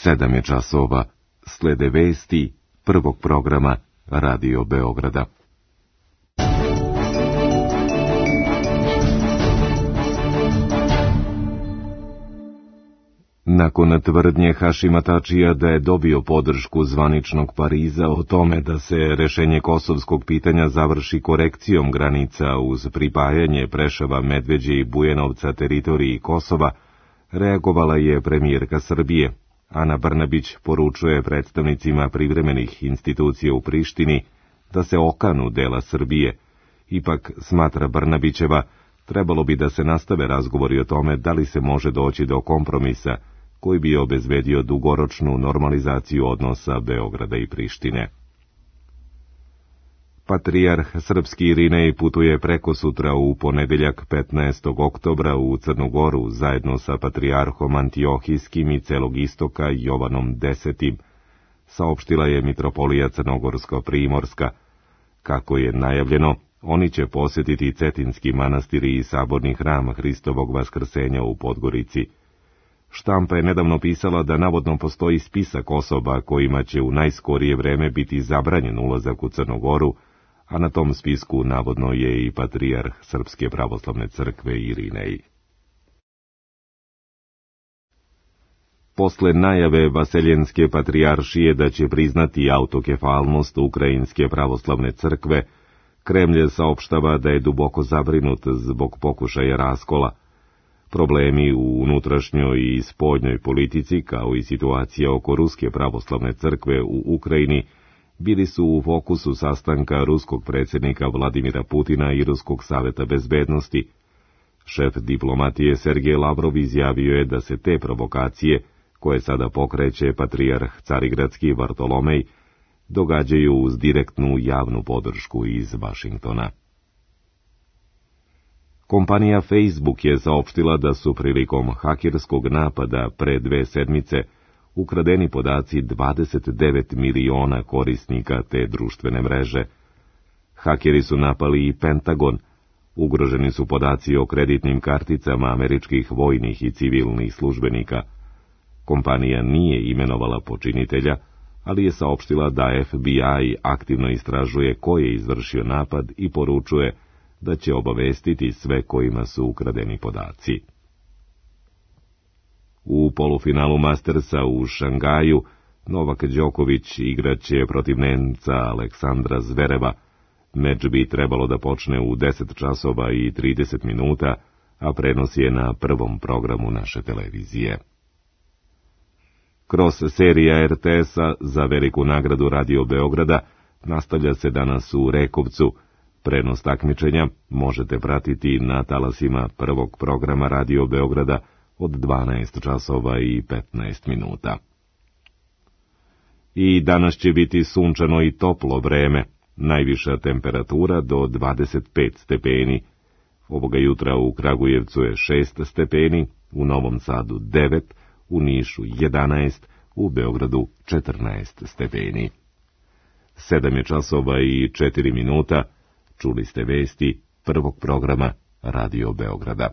7 je časova, slede vesti prvog programa Radio Beograda. Nakon tvrdnje Hašima Tačija da je dobio podršku zvaničnog Pariza o tome da se rešenje kosovskog pitanja završi korekcijom granica uz pripajanje Preševa, Medveđe i Bujanovca teritoriji Kosova, reagovala je premijerka Srbije. Ana Brnabić poručuje predstavnicima privremenih institucija u Prištini da se okanu dela Srbije. Ipak, smatra Brnabićeva, trebalo bi da se nastave razgovori o tome da li se može doći do kompromisa koji bi obezbedio dugoročnu normalizaciju odnosa Beograda i Prištine. Patrijarh srpski Irinej putuje preko sutra u ponedeljak 15. oktobra u Crnu Goru zajedno sa patrijarhom Antiohijskim i celog istoka Jovanom X. Saopštila je mitropolija Crnogorsko-Primorska. Kako je najavljeno, oni će posjetiti Cetinski manastir i saborni hram Hristovog vaskrsenja u Podgorici. Štampa je nedavno pisala da navodno postoji spisak osoba kojima će u najskorije vreme biti zabranjen ulazak u Crnu Goru, a na tom spisku navodno je i patrijarh Srpske pravoslavne crkve Irinej. Posle najave Vaseljenske patrijaršije da će priznati autokefalnost Ukrajinske pravoslavne crkve, Kremlj saopštava da je duboko zabrinut zbog pokušaja raskola. Problemi u unutrašnjoj i spoljnoj politici, kao i situacija oko Ruske pravoslavne crkve u Ukrajini, bili su u fokusu sastanka ruskog predsjednika Vladimira Putina i Ruskog saveta bezbednosti. Šef diplomatije Sergej Lavrov izjavio je da se te provokacije, koje sada pokreće patrijarh Carigradski Vartolomej, događaju uz direktnu javnu podršku iz Vašingtona. Kompanija Facebook je saopštila da su prilikom hakerskog napada pre 2 sedmice ukradeni podaci 29 miliona korisnika te društvene mreže. Hakeri su napali i Pentagon. Ugroženi su podaci o kreditnim karticama američkih vojnih i civilnih službenika. Kompanija nije imenovala počinitelja, ali je saopštila da FBI aktivno istražuje ko je izvršio napad i poručuje da će obavestiti sve kojima su ukradeni podaci. U polufinalu Mastersa u Šangaju Novak Đoković igraće protiv Nemca Aleksandra Zvereva. Meč bi trebalo da počne u 10 časova i 30 minuta, a prenos je na prvom programu naše televizije. Kroz serija RTS-a za veliku nagradu Radio Beograda nastavlja se danas u Rekovcu. Prenos takmičenja možete pratiti na talasima prvog programa Radio Beograda od 12 časova i 15 minuta. I danas će biti sunčano i toplo vreme, najviša temperatura do 25 stepeni. Ovoga jutra u Kragujevcu je 6 stepeni, u Novom Sadu 9, u Nišu 11, u Beogradu 14 stepeni. 7 je časova i 4 minuta. Čuli ste vesti prvog programa Radio Beograda.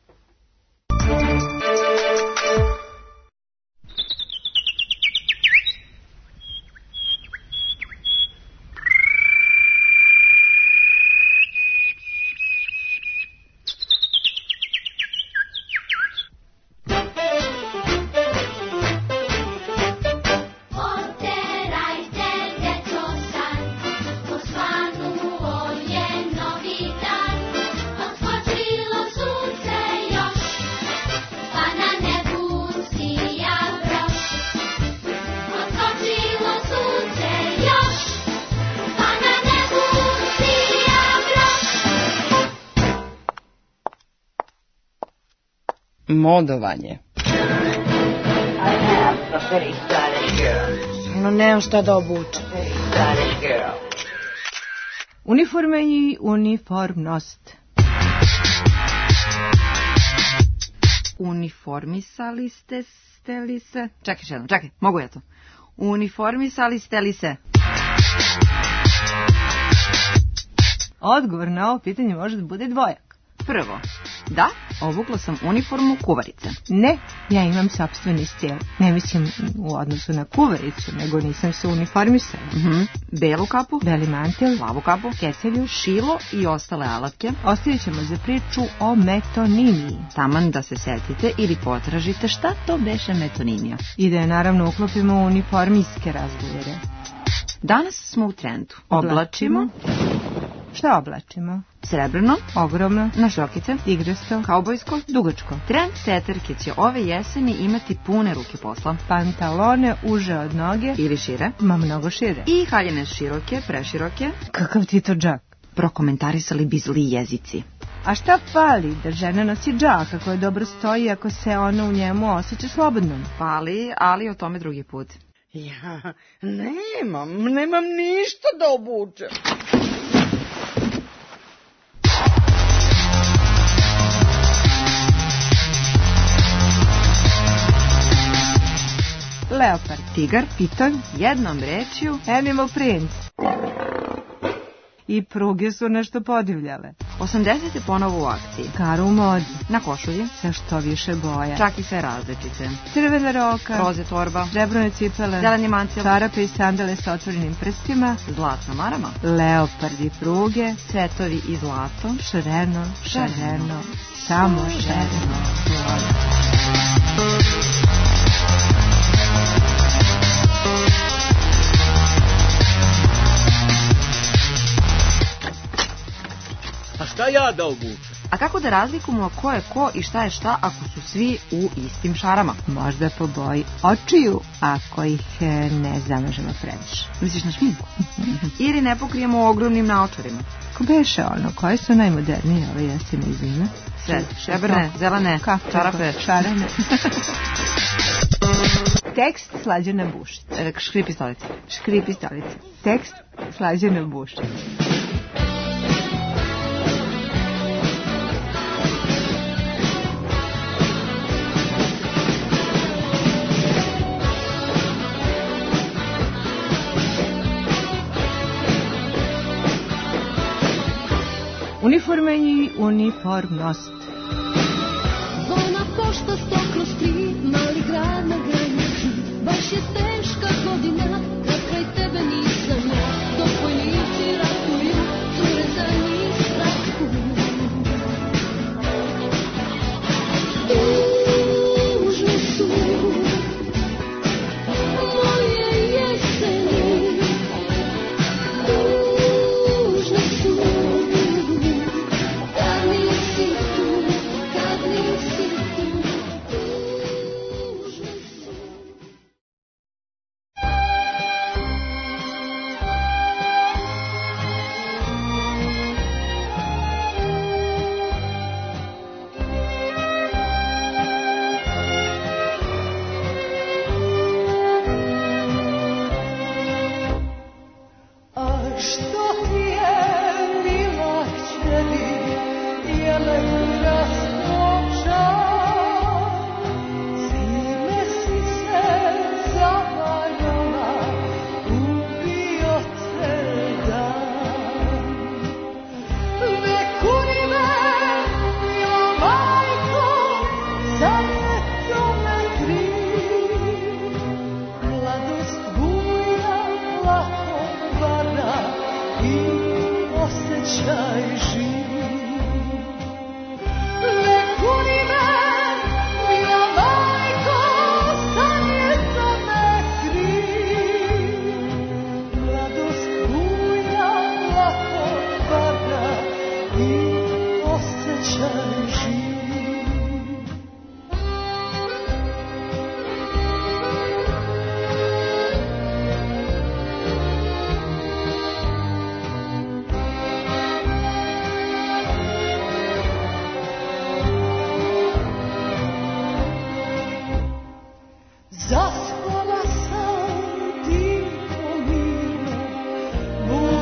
Modovanje. No, nemam šta da obučem. Uniforme i uniformnost. Uniformisali ste li se? Čekaj, mogu ja to. Uniformisali ste li se? Odgovor na ovo pitanje može da bude dvojak. Prvo, da
Obukla sam uniformu kuvarice.
Ne, ja imam sopstveni stil. Ne mislim u odnosu na kuvaricu, nego nisam se uniformisala.
Belu kapu,
beli mantil,
plavu kapu,
kecelju,
šilo i ostale alatke.
Ostavit ćemo za priču o metonimiji.
Taman da se setite ili potražite šta to beše metonimija.
I da je naravno uklopimo u uniformijske razgovore.
Danas smo u trendu. Oblačimo.
Šta oblačimo?
Srebrno,
ogromno,
na šljokice,
igrasto,
kaubojsko,
dugačko.
Trendseterke će ove jeseni imati pune ruke posla.
Pantalone uže od noge
ili šire,
ma mnogo šire.
I haljine široke, preširoke.
Kakav ti to džak?
Prokomentarisali bi zli jezici.
A šta fali da žena nosi džaka koja dobro stoji ako se ona u njemu osjeća slobodnom?
Fali, ali o tome drugi put.
Ja nemam ništa da obučem.
Leopard,
tigar,
piton,
jednom rečju,
animal print. I pruge su nešto podivljale.
80. ponovo u akciji.
Karo u modi.
Na košulji.
Sa što više boja.
Čak i sve različite.
Crvena roka.
Roze torba.
Srebrne cipele.
Zeleni mancel.
Čarape i sandale sa otvorenim prstima.
Zlatna marama.
Leopardi pruge.
Cvetovi i zlato.
Šareno. Samo šareno.
A šta ja da obučem?
A kako da razlikujemo ko je ko i šta je šta ako su svi u istim šarama?
Možda po boji očiju, ako ih ne zamažemo previše.
Misliš na šminku? Ili ne pokrijemo ogromnim naočarima?
Ko beše ono, koje su najmodernije ove jesene i zime?
Sve, šebrne, zelene, čarape,
šarene. Tekst Slađana Bušić.
Škripi stolice.
Škripi stolice. Tekst Slađana Bušić. Uniforme i uniformnost.
Zvona pošta 100/3, mali grad na granici. Baš je teška godina, kad kraj tebe nisam ja. Dok vojnici ratuju, cure za njih strahuju. Tužne su moje jeseni. Tužne su.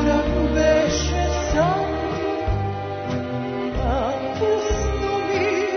Pusto mi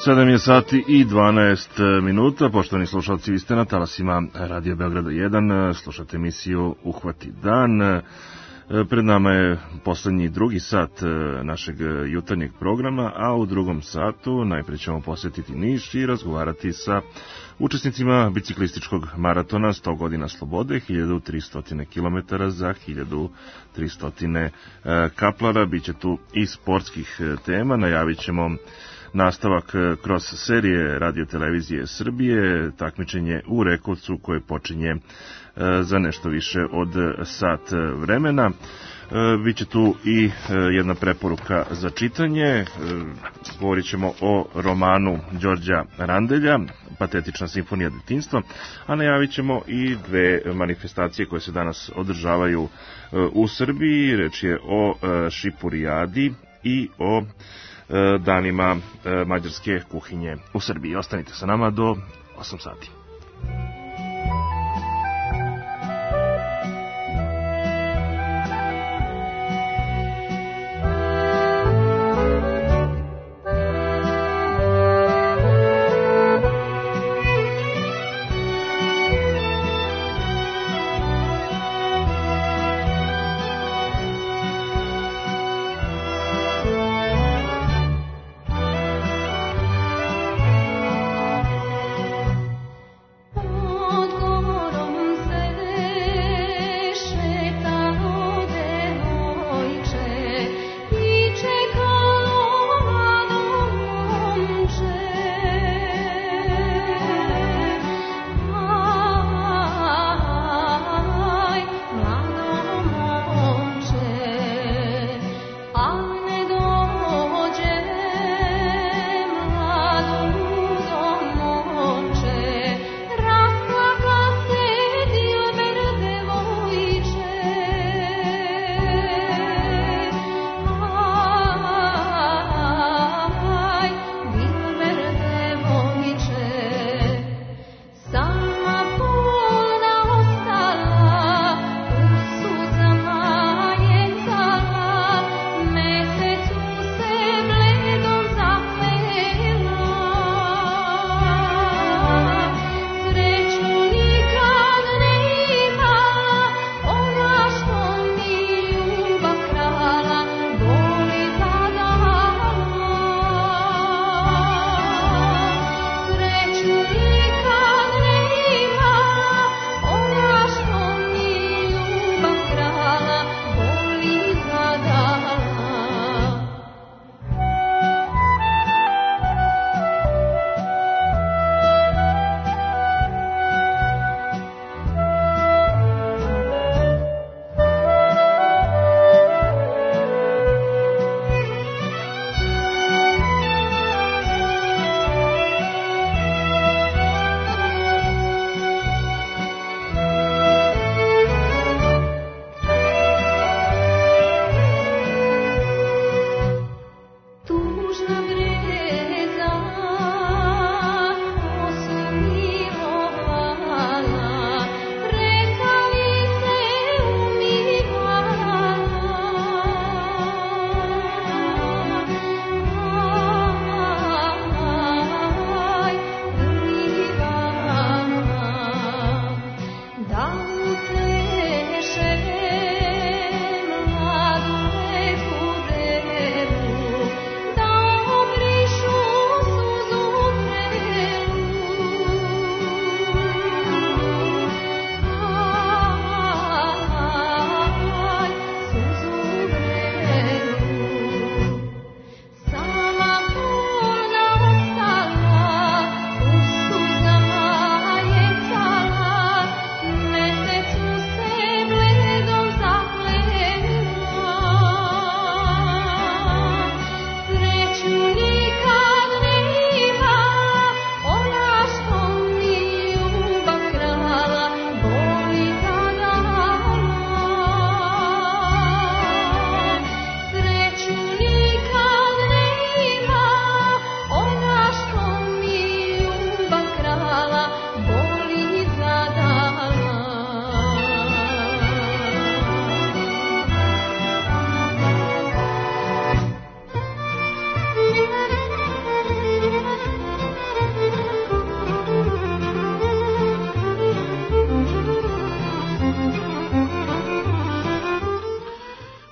7 je sati i 12 minuta. Poštovani slušalci, vi ste na talasima Radio Beograda 1. Slušate emisiju Uhvati dan. Pred nama je poslednji drugi sat našeg jutarnjeg programa, a u drugom satu najpre ćemo posjetiti Niš i razgovarati sa učesnicima biciklističkog maratona 100 godina slobode, 1300 km za 1300 kaplara. Biće tu i sportskih tema, najavit ćemo nastavak kroz serije Radio Televizije Srbije, takmičenje u Rekovcu koje počinje za nešto više od sat vremena. Biće tu i jedna preporuka za čitanje. Govorit ćemo o romanu Đorđa Randelja, Patetična simfonija detinjstva, a najavit ćemo i dve manifestacije koje se danas održavaju u Srbiji. Reč je o Šipurijadi i o danima mađarske kuhinje u Srbiji. Ostanite sa nama do 8 sati.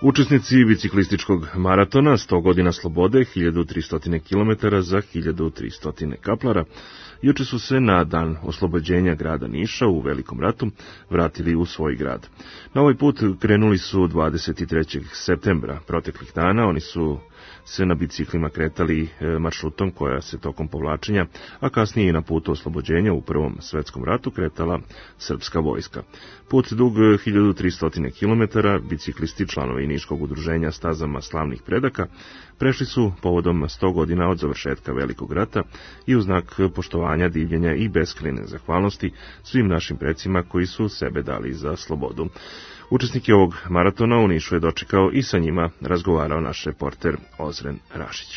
Učesnici biciklističkog maratona 100 godina slobode, 1300 km za 1300 kaplara, juče su se na dan oslobođenja grada Niša u Velikom ratu vratili u svoj grad. Na ovaj put krenuli su 23. septembra. Proteklih dana oni su se na biciklima kretali maršrutom koja se tokom povlačenja, a kasnije i na putu oslobođenja u Prvom svetskom ratu kretala srpska vojska. Put dug 1300 km, biciklisti, članovi Niškog udruženja Stazama slavnih predaka, prešli su povodom 100 godina od završetka Velikog rata i u znak poštovanja, divljenja i beskrajne zahvalnosti svim našim precima koji su sebe dali za slobodu. Učesnike ovog maratona u Nišu je dočekao i sa njima razgovarao naš reporter Ozren Rašić.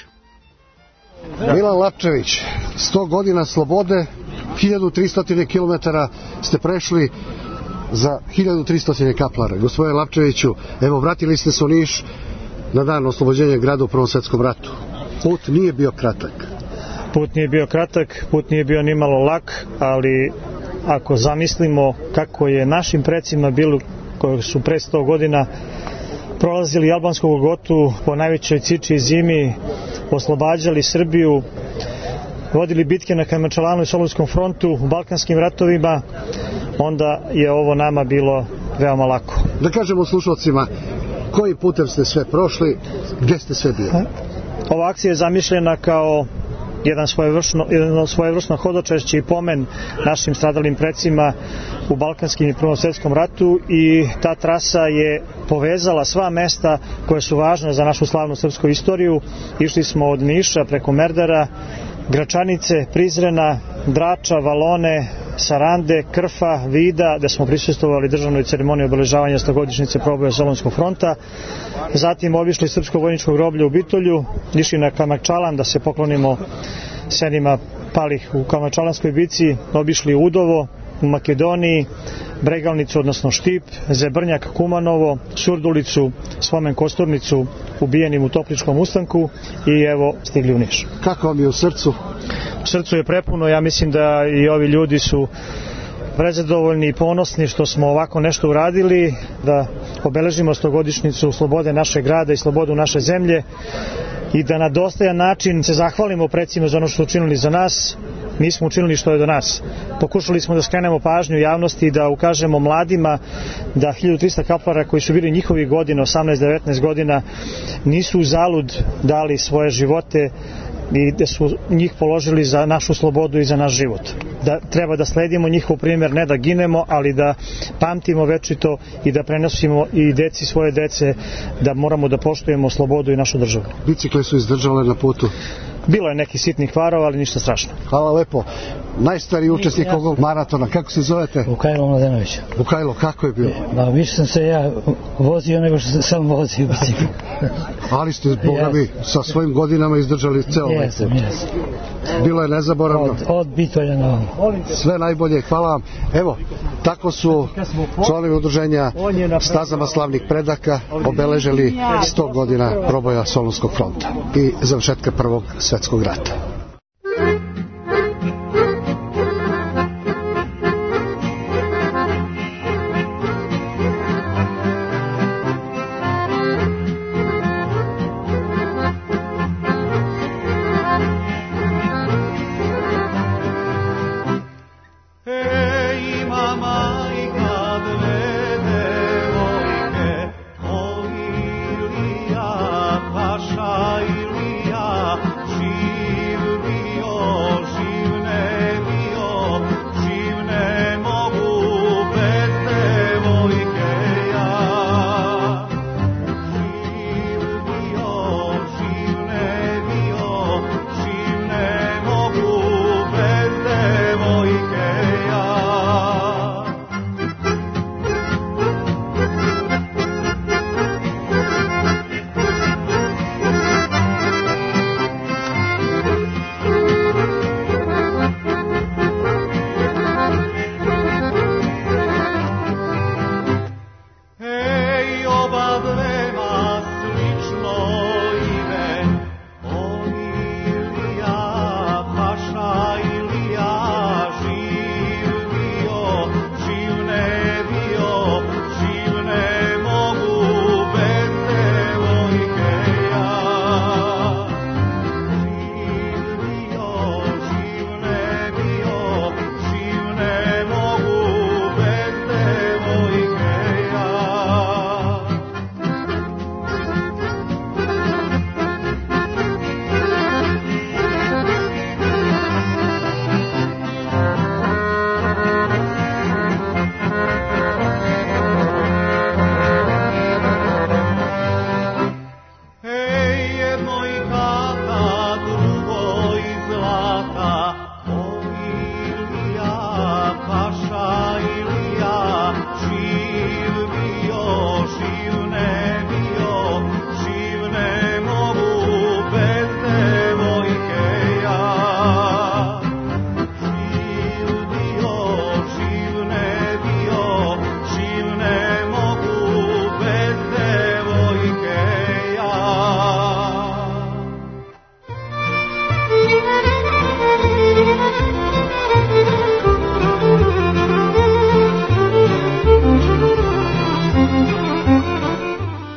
Milan Lapčević, 100 godina slobode, 1300 km ste prešli za 1300 kaplara. Gospodine Lapčeviću, evo vratili ste se u Niš na dan oslobođenja grada u Prvom svetskom ratu. Put nije bio kratak.
Put nije bio kratak, put nije bio nimalo lak, ali ako zamislimo kako je našim precima bilo koji su pre 100 godina prolazili albansku Golgotu po najvećoj ciči i zimi, oslobađali Srbiju, vodili bitke na Kajmakčalanu i Solunskom frontu, u Balkanskim ratovima, onda je ovo nama bilo veoma lako.
Da kažemo slušalcima, koji putem ste sve prošli, gdje ste sve bili?
Ova akcija je zamišljena kao jedno svojevrsno hodočašće i pomen našim stradalim precima u Balkanskim i Prvom svetskom ratu, i ta trasa je povezala sva mesta koje su važne za našu slavnu srpsku istoriju. Išli smo od Niša preko Merdara, Gračanice, Prizrena, Drača, Valone, Sarande, Krfa, Vida, gde smo prisustvovali državnoj ceremoniji obeležavanja 100-godišnjice proboja Solunskog fronta. Zatim obišli srpsko vojničko groblje u Bitolju, išli na Kajmakčalan da se poklonimo senima palih u Kajmakčalanskoj bici, obišli Udovo u Makedoniji, Bregalnicu, odnosno Štip, Zebrnjak, Kumanovo, Surdulicu, Spomen Kosturnicu, ubijenim u Topličkom ustanku, i evo stigli u Niš.
Kako vam je u srcu?
U srcu je prepuno, ja mislim da i ovi ljudi su prezadovoljni i ponosni što smo ovako nešto uradili, da obeležimo 100-godišnjicu slobode našeg grada i slobodu naše zemlje i da na dostojan način se zahvalimo precima za ono što su učinili za nas. Mi smo učinili što je do nas. Pokušali smo da skrenemo pažnju javnosti i da ukažemo mladima da 1300 kaplara koji su bili njihovi godina, 18-19 godina, nisu uzalud dali svoje živote i da su njih položili za našu slobodu i za naš život. Da treba da sledimo njihov primjer, ne da ginemo, ali da pamtimo večito i da prenosimo i deci svoje dece da moramo da poštujemo slobodu i našu državu.
Bicikle su izdržale na putu?
Bilo je neki sitnih kvarova, ali ništa strašno.
Hvala lepo. Najstariji učesnik ovog maratona, kako se zovete?
Vukajlo Mladenović.
Vukajlo, kako je bilo?
Da, više sam se ja vozio nego što sam vozio bicikl.
Ali ste, Boga mi, sa svojim godinama izdržali ceo ovaj put.
Jesam.
Bilo je nezaboravno.
Od Bitolja na ovom.
Sve najbolje, hvala vam. Evo, tako su članovi udruženja Stazama slavnih predaka obeležili 100 godina proboja Solunskog fronta i završetka Prvog svjetskog rata.
Ilija, Paša Ilija, živ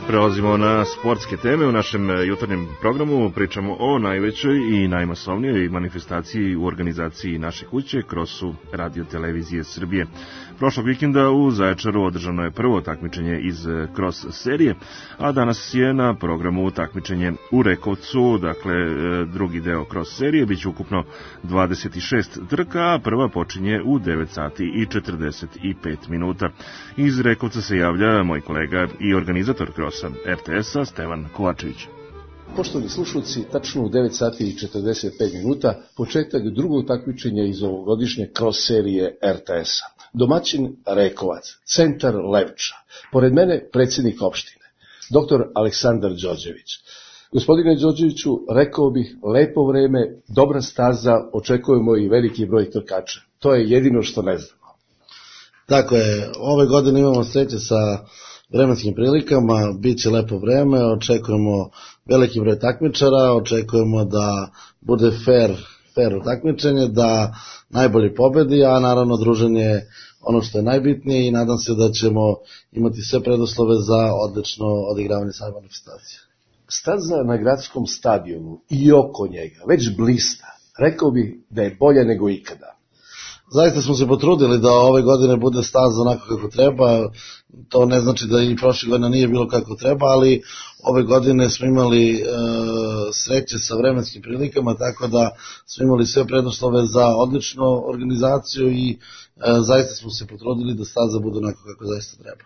Prelazimo na sportske teme. U našem jutarnjem programu pričamo o najvećoj i najmasovnijoj manifestaciji u organizaciji Naše kuće, krosu Radio Televizije Srbije. Prošlog vikenda u Zaječaru održano je prvo takmičenje iz kros serije, a danas je na programu takmičenje u Rekovcu, dakle drugi deo kros serije, bit će ukupno 26 trka, a prva počinje u 9 sati i 45 minuta. Iz Rekovca se javlja moj kolega i organizator krosa RTS-a Stevan Kovačević.
Poštovani slušalci, tačno u 9 sati i 45 minuta početak drugog takmičenja iz ovogodišnje kros serije RTS-a. Domaćin Rekovac, centar Levča. Pored mene predsjednik opštine, dr. Aleksandar Đorđević. Gospodine Đorđeviću, rekao bih, lepo vreme, dobra staza, očekujemo i veliki broj trkača. To je jedino što ne znamo.
Tako je, ove godine imamo sreće sa vremenskim prilikama, bit će lepo vreme, očekujemo veliki broj takmičara, očekujemo da bude fair takmičenje, da najbolji pobedi, a naravno druženje ono što je najbitnije i nadam se da ćemo imati sve preduslove za odlično odigravanje same manifestacije.
Staza na gradskom stadionu i oko njega već blista, rekao bih da je bolja nego ikada.
Zaista smo se potrudili da ove godine bude staza onako kako treba, to ne znači da i prošle godine nije bilo kako treba, ali ove godine smo imali sreće sa vremenskim prilikama, tako da smo imali sve preduslove za odličnu organizaciju i zaista smo se potrudili da staza bude onako kako zaista treba.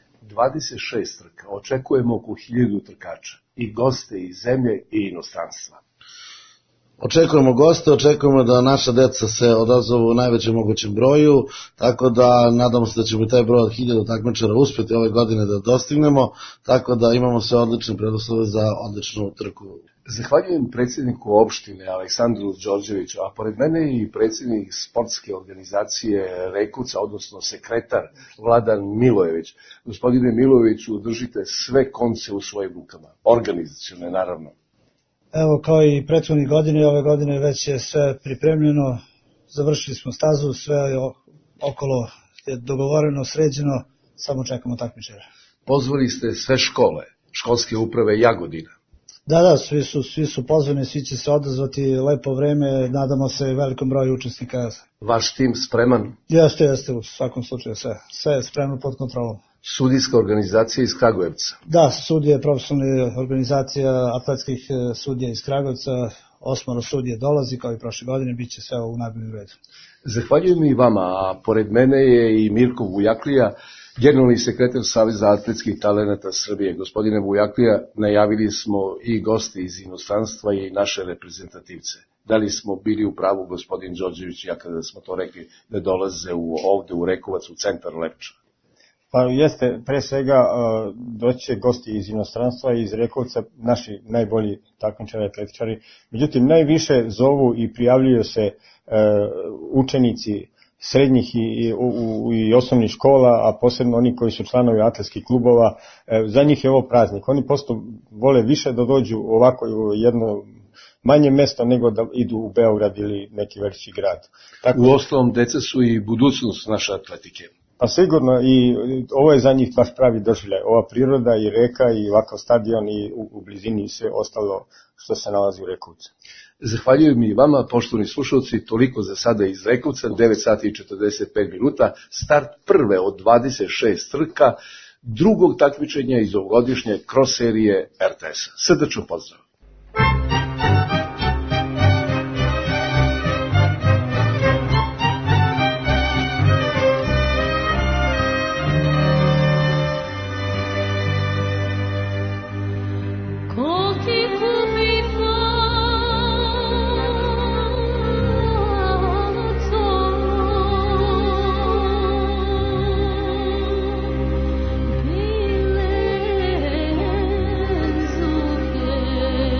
26 trka, očekujemo oko 1000 trkača, i goste iz zemlje i inostranstva.
Očekujemo goste, očekujemo da naša deca se odazovu u najvećem mogućem broju, tako da nadamo se da ćemo taj broj od 1000 takmičara uspjeti ove godine da dostignemo, tako da imamo sve odlične preduslove za odličnu trku.
Zahvaljujem predsjedniku opštine Aleksandru Đorđeviću, a pored mene i predsjednik sportske organizacije Rekovca, odnosno sekretar Vladan Milojević. Gospodine Milojeviću, držite sve konce u svojim rukama, organizacione naravno.
Evo, kao i prethodnih godine, ove godine već je sve pripremljeno, završili smo stazu, sve okolo je dogovoreno, sređeno, samo čekamo takmičara.
Pozvali ste sve škole, školske uprave Jagodina.
Da, svi su pozvani, svi će se odazvati, lepo vreme, nadamo se velikom broju učesnika.
Vaš tim spreman?
Jeste, u svakom slučaju sve je spremno pod kontrolom.
Sudijska organizacija iz Kragujevca.
Da, sudije, profesionalna organizacija atletskih sudija iz Kragujevca, 8 sudije dolazi, kao i prošle godine, bit će sve u najboljem redu.
Zahvaljujem i vama, a pored mene je i Mirko Vujaklija, generalni sekretar Saveza atletskih talenata Srbije. Gospodine Vujaklija, najavili smo i goste iz inostranstva i naše reprezentativce. Da li smo bili u pravu, gospodin Đorđević i ja, kada smo to rekli da dolaze ovde u Rekovac, u centar Lepča?
Pa jeste, pre svega doće gosti iz inostranstva i iz Rekovca, naši najbolji takmičari, atletičari. Međutim, najviše zovu i prijavljuju se učenici srednjih i osnovnih škola, a posebno oni koji su članovi atletskih klubova. Za njih je ovo praznik. Oni posto vole više da dođu ovako u jedno manje mesto nego da idu u Beograd ili neki veliki grad.
U osnovom, deca su i budućnost naše atletike.
Pa sigurno, i ovo je za njih baš pravi doživljaj. Ova priroda i reka i ovakav stadion i u blizini i sve ostalo što se nalazi u Rekovcu.
Zahvaljujem i vama, poštovani slušalci, toliko za sada iz Rekovca, 9 sati i 45 minuta, start prve od 26 trka, drugog takmičenja iz ovogodišnje kros serije RTS-a. Srdačno pozdrav!
Bile zuke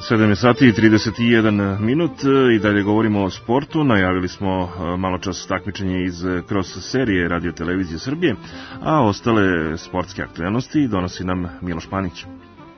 7 je sati i 31 minut i dalje govorimo o sportu. Najavili smo malo čas takmičenje iz cross serije Radio Televizije Srbije, a ostale sportske aktualnosti donosi nam Miloš Panić.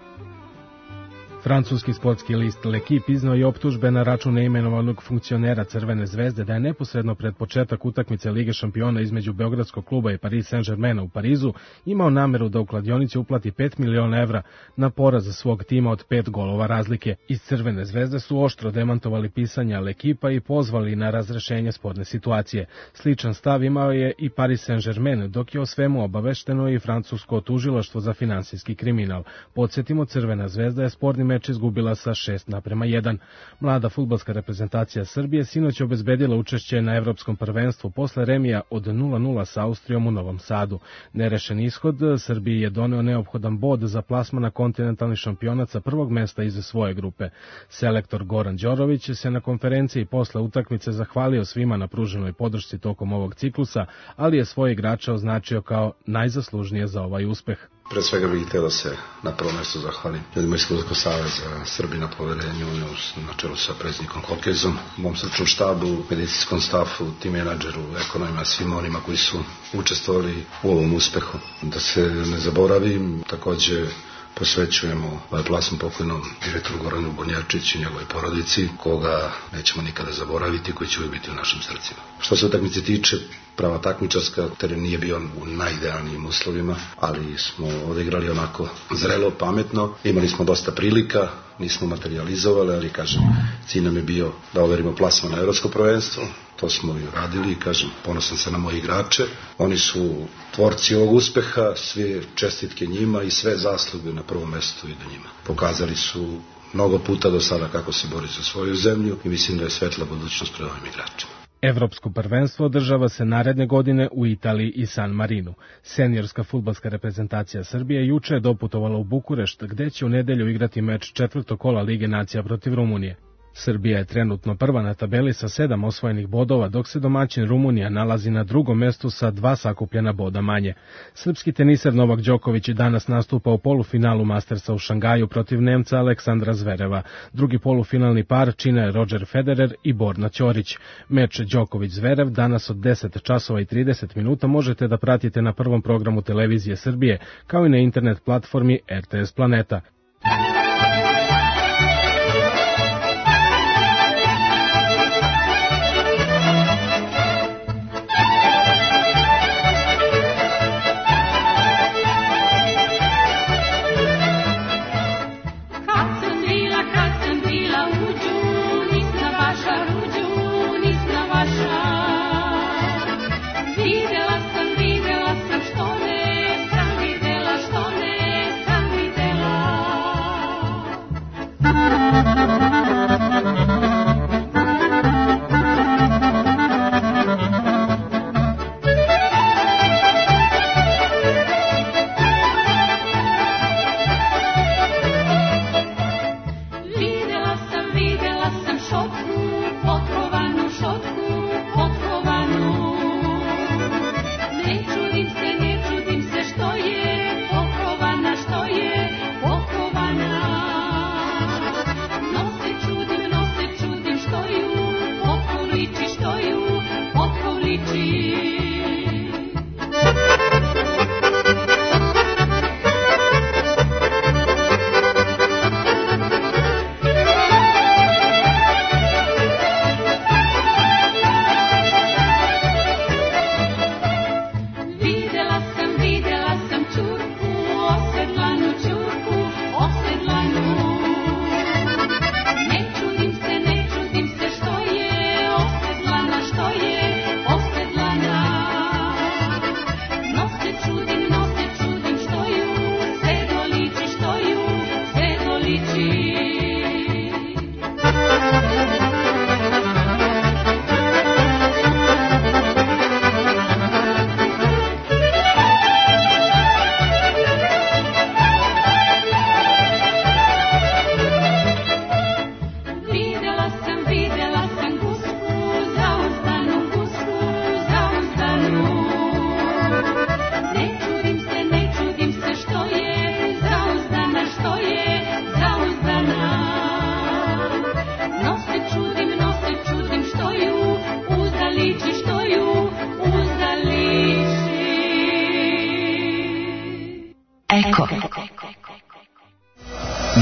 Francuski sportski list L'Equipe iznao je optužbe na račun neimenovanog funkcionera Crvene zvezde da je neposredno pred početak utakmice Lige šampiona između Beogradskog kluba i Paris Saint-Germaina u Parizu imao nameru da u kladionici uplati 5 miliona evra na poraz svog tima od 5 golova razlike. Iz Crvene zvezde su oštro demantovali pisanja L'Equipa i pozvali na razrešenje sporne situacije. Sličan stav imao je i Paris Saint-Germain, dok je o svemu obavešteno i francusko tužilaštvo za finansijski kriminal. Podsjetimo, Crvena zvezda je sporni meč izgubila sa 6:1. Mlada fudbalska reprezentacija Srbije sinoć obezbedila učešće na evropskom prvenstvu posle remija od 0:0 sa Austrijom u Novom Sadu. Nerešen ishod Srbiji je doneo neophodan bod za plasman na kontinentalni šampionat sa prvog mesta iz svoje grupe. Selektor Goran Đorović se na konferenciji posle utakmice zahvalio svima na pruženoj podršci tokom ovog ciklusa, ali je svoje igrače označio kao najzaslužnije za ovaj uspeh.
Pre svega bih htio da se na prvom mjestu zahvalim ljudima iz Fudbalskog saveza Srbije na poverenju, na čelu sa predsjednikom Hokejzom, mom stručnom štabu, medicinskom stafu, tim menadžeru, ekonomima, svim onima koji su učestvovali u ovom uspehu. Da se ne zaboravim, takođe posvećujemo ovaj plasman pokojnom direktoru Goranu Bonjarčiću i njegove porodici, koga nećemo nikada zaboraviti, koji će uvijek biti u našim srcima. Što se utakmice tiče, prava takmičarska, teren nije bio u najidealnijim uslovima, ali smo odigrali onako zrelo, pametno, imali smo dosta prilika, nismo materializovali, ali kažem, cilj nam je bio da overimo plasman na evropsko prvenstvo. To smo i uradili i kažem, ponosan sam na moje igrače. Oni su tvorci ovog uspeha, sve čestitke njima i sve zasluge na prvom mjestu i do njima. Pokazali su mnogo puta do sada kako se bori za svoju zemlju i mislim da je svetla budućnost pred ovim igračima.
Evropsko prvenstvo održava se naredne godine u Italiji i San Marinu. Seniorska fudbalska reprezentacija Srbije juče je doputovala u Bukurešt, gde će u nedelju igrati meč četvrtog kola Lige nacija protiv Rumunije. Srbija je trenutno prva na tabeli sa 7 osvojenih bodova, dok se domaćin Rumunija nalazi na drugom mestu sa 2 sakupljena boda manje. Srpski teniser Novak Đoković danas nastupa u polufinalu Mastersa u Šangaju protiv Nemca Aleksandra Zvereva. Drugi polufinalni par čine Roger Federer i Borna Ćorić. Meč Đoković-Zverev danas od 10 časova i 30 minuta možete da pratite na prvom programu Televizije Srbije, kao i na internet platformi RTS Planeta.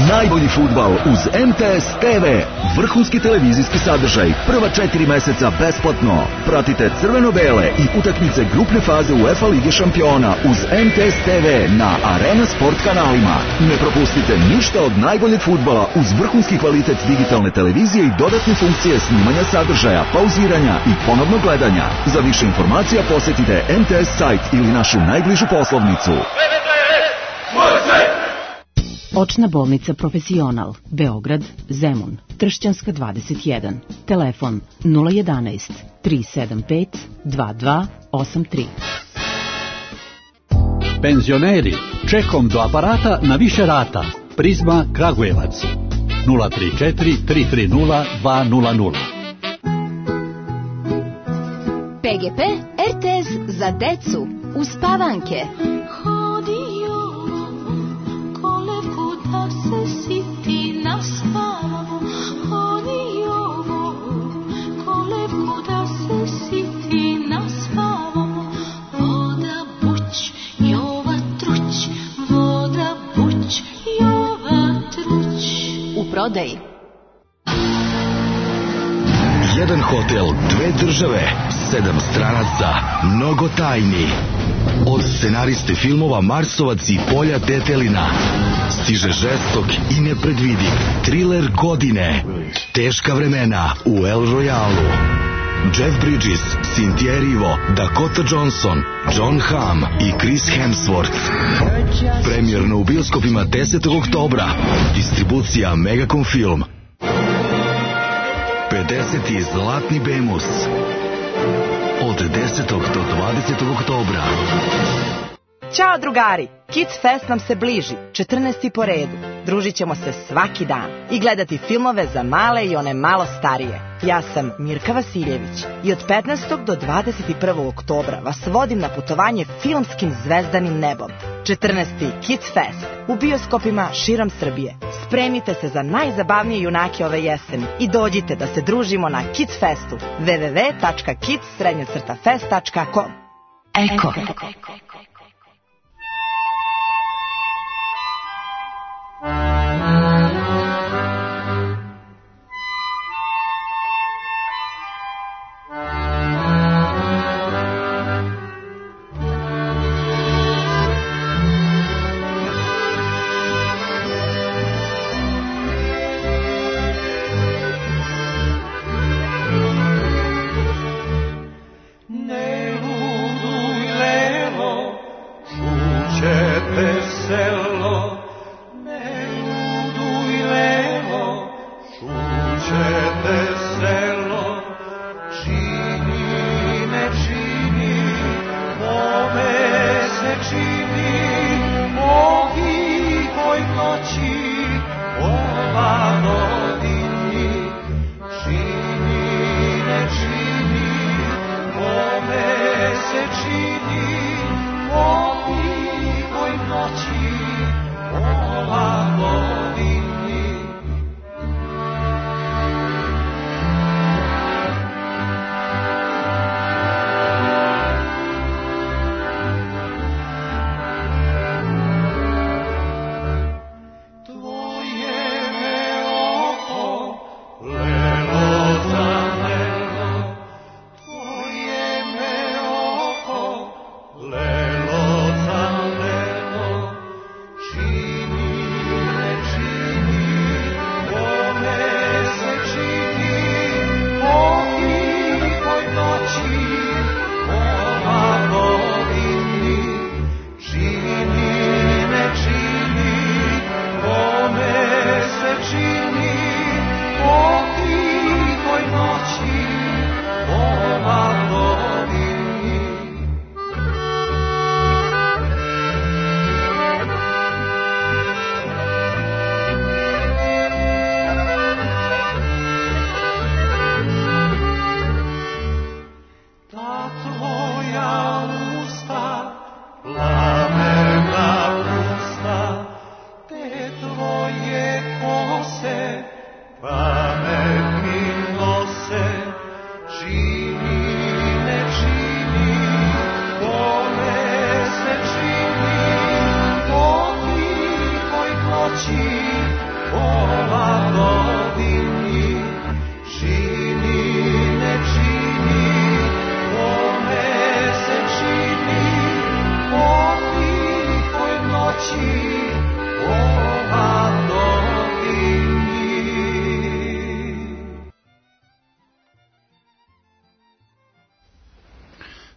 najbolji fudbal uz MTS TV. Vrhunski televizijski sadržaj, prva 4 meseca besplatno. Pratite crveno-bele i utakmice grupne faze UEFA Lige šampiona uz MTS TV na Arena Sport kanalima. Ne propustite ništa od najboljeg fudbala uz vrhunski kvalitet digitalne televizije i dodatne funkcije snimanja sadržaja, pauziranja i ponovnog gledanja. Za više informacija posjetite MTS sajt ili našu najbližu poslovnicu.
Očna bolnica Profesional, Beograd, Zemun, Tršćanska 21, telefon 011 375 2283.
Penzioneri, čekom do aparata na više rata. Prizma Kragujevac 034 330 200.
PGP RTS za decu uz Pavanke. Se siti na spavu, hodi ovo, kolevku da se siti na spavu. Voda buć, jova truć, voda buć, jova truć. U prodaji.
Jedan hotel, dve države, 7 stranaca, mnogo tajni. Od scenariste filmova Marsovac i Polja Tetelina stiže žestok i nepredvidiv triler godine. Teška vremena u El Royalu. Jeff Bridges, Cynthia Erivo, Dakota Johnson, John Hamm i Chris Hemsworth. Premijerno u bioskopima 10. oktobra. Distribucija Megacom Film. 50. Zlatni Bemus. Od 10. do 20. oktobra.
Ćao drugari, Kids Fest nam se bliži, 14. po redu. Družit ćemo se svaki dan i gledati filmove za male i one malo starije. Ja sam Mirka Vasiljević i od 15. do 21. oktobra vas vodim na putovanje filmskim zvezdanim nebom. 14. Kids Fest u bioskopima širom Srbije. Spremite se za najzabavnije junake ove jeseni i dođite da se družimo na Kids Festu www.kids-fest.com. Eko.
Ne luduj levo,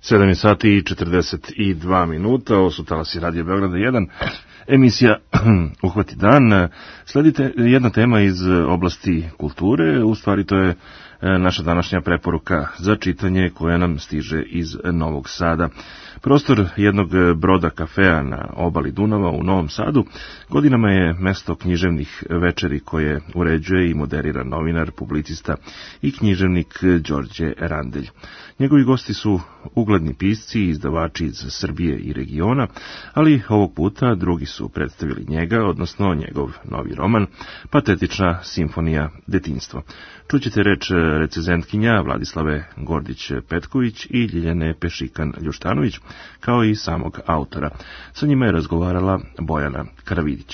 7 sati i 42 minuta, ovo su talasi Radio Beograda 1, emisija Uhvati dan. Sledite jedna tema iz oblasti kulture, u stvari to je naša današnja preporuka za čitanje koja nam stiže iz Novog Sada. Prostor jednog broda kafea na obali Dunava u Novom Sadu godinama je mesto književnih večeri koje uređuje i moderira novinar, publicista i književnik Đorđe Randelj. Njegovi gosti su ugledni pisci i izdavači iz Srbije i regiona, ali ovog puta drugi su predstavili njega, odnosno njegov novi roman Patetična simfonija detinjstva. Čućete reč recenzentkinja Vladislave Gordić-Petković i Ljiljane Pešikan-Ljuštanović, kao i samog autora. Sa njima je razgovarala Bojana Karavidić.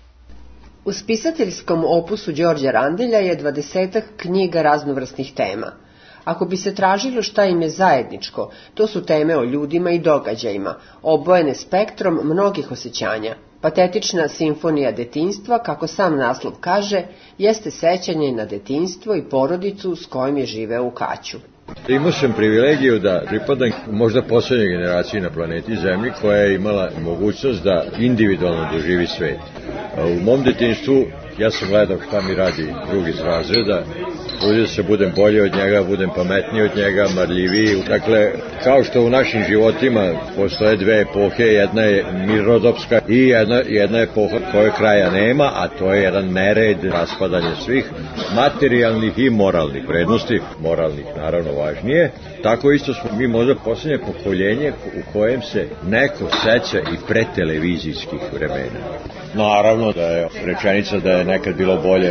U spisateljskom opusu Đorđa Randelja je 20 knjiga raznovrsnih tema. Ako bi se tražilo šta im je zajedničko, to su teme o ljudima i događajima, obojene spektrom mnogih osjećanja. Patetična simfonija detinjstva, kako sam naslov kaže, jeste sećanje na detinjstvo i porodicu s kojim je živeo u Kaću.
Imao sam privilegiju da pripadam možda poslednjoj generaciji na planeti Zemlji koja je imala mogućnost da individualno doživi svet. U mom detinjstvu ja sam gledao šta mi radi drug iz razreda, trudio se budem bolje od njega, budem pametniji od njega, marljiviji. Dakle, kao što u našim životima postoje dve epohe, jedna je mirnodopska i jedna epoha koje kraja nema, a to je jedan nered, raspadanje svih materijalnih i moralnih vrednosti, moralnih naravno važnije. Tako isto smo mi možda posljednje pokoljenje u kojem se neko seća i pretelevizijskih vremena. Naravno da je rečenica da je nekad bilo bolje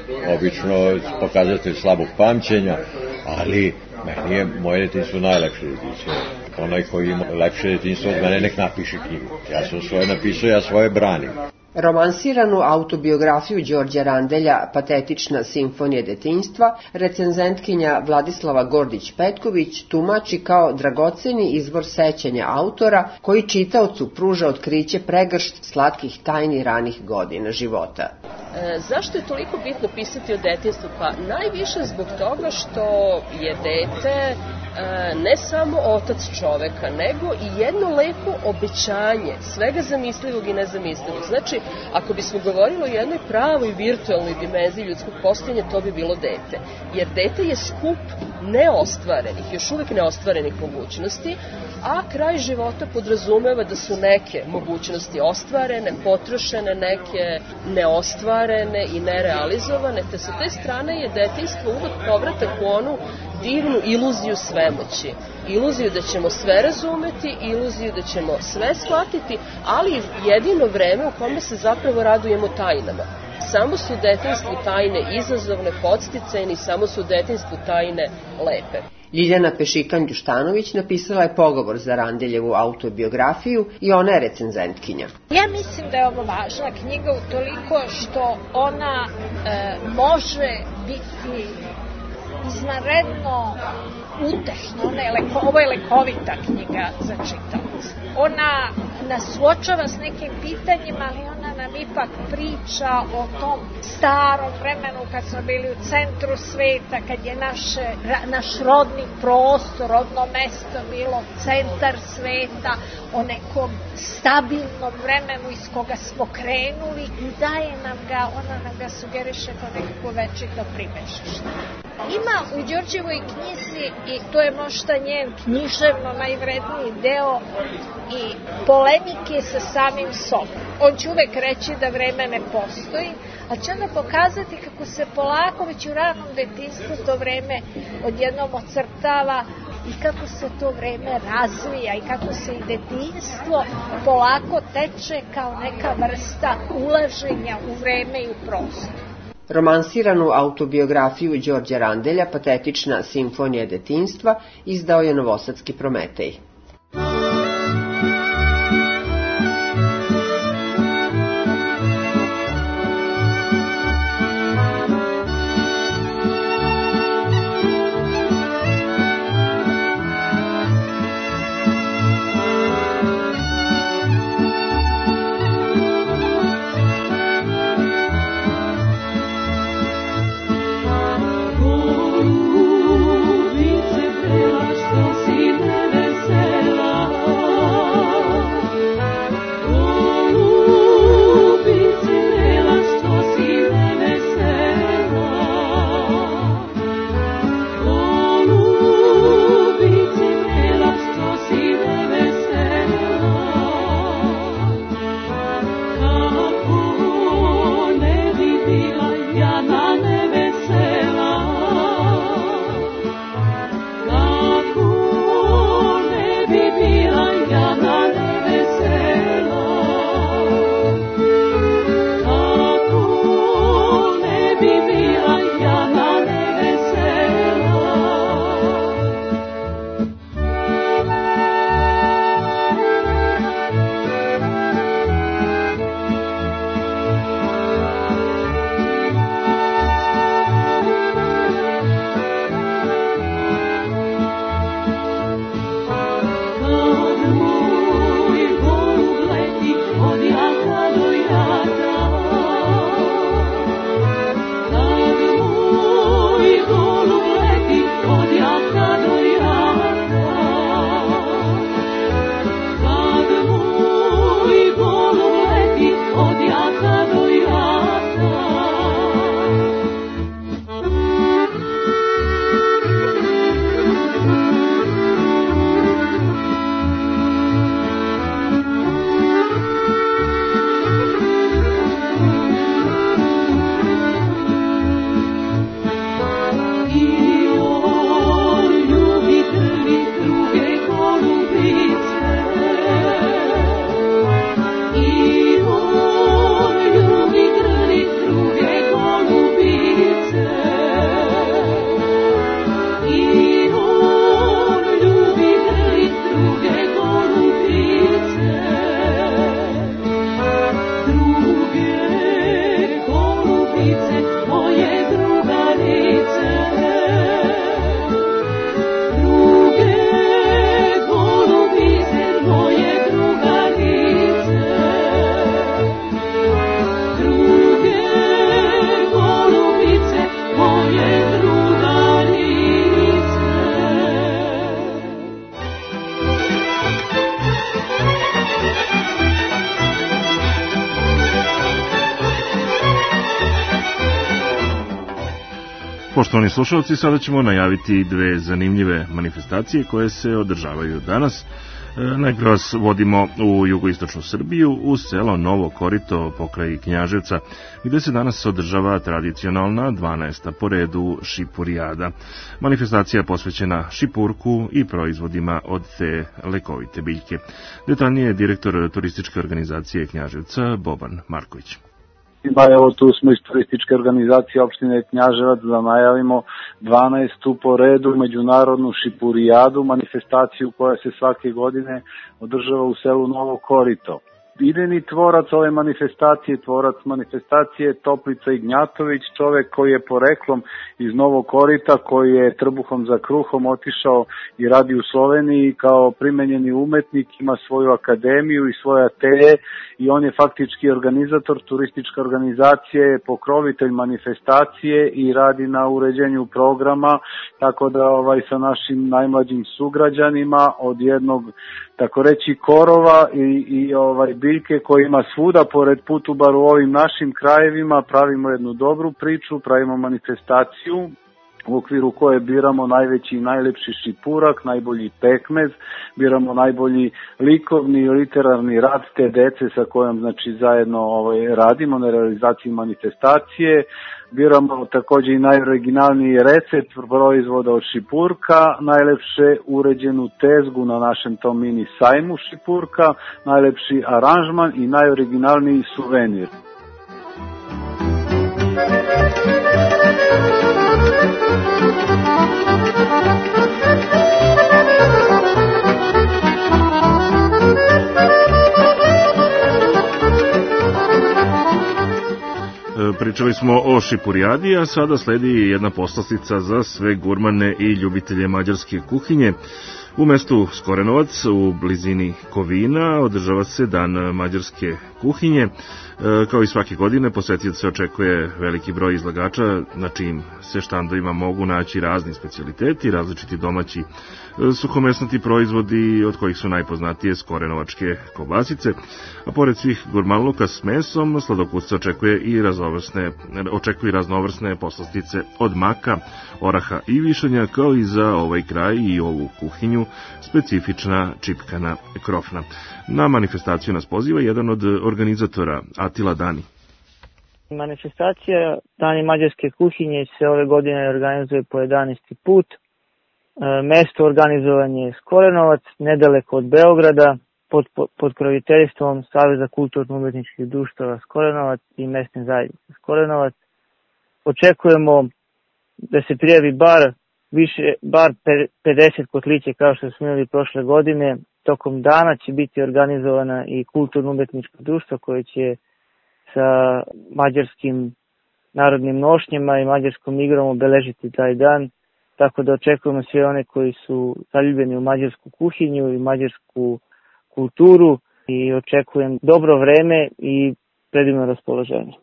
obično pokazatelj slabog pamćenja, ali meni je moje detinjstvo najlepše detinjstvo. Onaj koji ima lepše detinjstvo od mene nek napiše knjigu. Ja sam svoje napisao, ja svoje branim.
Romansiranu autobiografiju Đorđa Randelja Patetična simfonija detinjstva recenzentkinja Vladislava Gordić-Petković tumači kao dragoceni izvor sećanja autora koji čitaocu pruža otkriće pregršt slatkih tajni ranih godina života.
Zašto je toliko bitno pisati o detinjstvu? Pa najviše zbog toga što je dete ne samo otac čoveka, nego i jedno lepo obećanje svega zamislivog i nezamislivog. Znači, ako bismo govorili o jednoj pravoj virtualnoj dimenziji ljudskog postojanja, to bi bilo dete. Jer dete je skup neostvarenih, još uvek neostvarenih mogućnosti, a kraj života podrazumeva da su neke mogućnosti ostvarene, potrošene, neke neostvarene i nerealizovane, te sa te strane je detinjstvo uvek povratak u onu divnu iluziju svemoći. Iluziju da ćemo sve razumeti, iluziju da ćemo sve shvatiti, ali jedino vreme u kome se zapravo radujemo tajnama. Samo su detinjstvu tajne izazovne, podsticajne i samo su detinjstvu tajne lepe.
Ljiljana Pešikan-Ljuštanović napisala je pogovor za Randeljevu autobiografiju i ona je recenzentkinja.
Ja mislim da je ovo važna knjiga utoliko što ona može biti izvanredno utešna. Ovo je lekovita knjiga za čitaoca. Ona nas suočava s nekim pitanjima, ali ona nam ipak priča o tom starom vremenu kad smo bili u centru sveta, kad je naš rodni prostor, rodno mesto bilo centar sveta, o nekom stabilnom vremenu iz koga smo krenuli i daje nam ga, ona nam ga sugeriše kao nekako večito pribežište. Ima u Đorđevoj knjizi, i to je možda njen književno najvredniji deo, i polemike sa samim sobom. On će uvek reći da vreme ne postoji, ali će onda pokazati kako se polako već u ranom detinjstvu to vreme odjednom ocrtava i kako se to vreme razvija i kako se i detinjstvo polako teče kao neka vrsta ulaženja u vreme i u prostor.
Romansiranu autobiografiju Đorđa Randelja Patetična simfonija detinjstva izdao je Novosadski Prometej.
Vice bela što si me vesela
Poštovani slušalci, sada ćemo najaviti dve zanimljive manifestacije koje se održavaju danas. Najprije vas vodimo u jugoistočnu Srbiju, u selo Novo Korito pokraj Knjaževca, gde se danas održava tradicionalna 12. po redu šipurijada. Manifestacija je posvećena šipurku i proizvodima od te lekovite biljke. Detaljnije je direktor turističke organizacije Knjaževca Boban Marković.
Evo tu smo iz turističke organizacije opštine Knjaževac da najavimo 12. po redu međunarodnu šipurijadu, manifestaciju koja se svake godine održava u selu Novo Korito. Idejni tvorac ove manifestacije, tvorac manifestacije Toplica Ignjatović, čovek koji je poreklom iz Novog Korita, koji je trbuhom za kruhom otišao i radi u Sloveniji kao primenjeni umetnik, ima svoju akademiju i svoje atelje i on je faktički organizator, turistička organizacija je pokrovitelj manifestacije i radi na uređenju programa, tako da sa našim najmlađim sugrađanima od jednog tako reći korova i biljke koji ima svuda pored putu, bar u ovim našim krajevima, pravimo jednu dobru priču, pravimo manifestaciju u okviru koje biramo najveći i najlepši šipurak, najbolji pekmez, biramo najbolji likovni i literarni rad te dece sa kojom zajedno radimo na realizaciji manifestacije. Biramo takođe i najoriginalniji recept proizvoda od šipurka, najlepše uređenu tezgu na našem tom mini sajmu šipurka, najlepši aranžman i najoriginalniji suvenir.
Pričali smo o šipurijadi, a sada sledi jedna poslastica za sve gurmane i ljubitelje mađarske kuhinje. U mestu Skorenovac, u blizini Kovina, održava se Dan mađarske kuhinje. Kao i svake godine, posetioce očekuje veliki broj izlagača, na čijim se štandovima mogu naći razni specijaliteti, različiti domaći suhomesnati proizvodi, od kojih su najpoznatije skorenovačke kobasice, a pored svih gurmanluka s mesom, sladokusca očekuje i raznovrsne poslastice od maka, oraha i višanja, kao i za ovaj kraj i ovu kuhinju specifična čipkana krofna. Na manifestaciju nas poziva jedan od organizatora, Atila Dani.
Manifestacija Dani mađarske kuhinje se ove godine organizuje po 11. put. Mesto organizovanje je Skorenovac, nedaleko od Beograda, pod pokroviteljstvom Saveza kulturno-umetničkih društava Skorenovac i mesne zajednice Skorenovac. Očekujemo da se prijavi bar 50 kotlića kao što smo imali prošle godine. Tokom dana će biti organizovana i kulturno-umetničko društvo koje će sa mađarskim narodnim nošnjama i mađarskom igrom obeležiti taj dan. Tako da očekujemo sve one koji su zaljubljeni u mađarsku kuhinju i mađarsku kulturu i očekujem dobro vreme i predivno raspoloženje.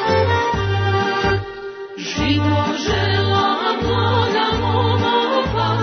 Žito želamo da mogo pa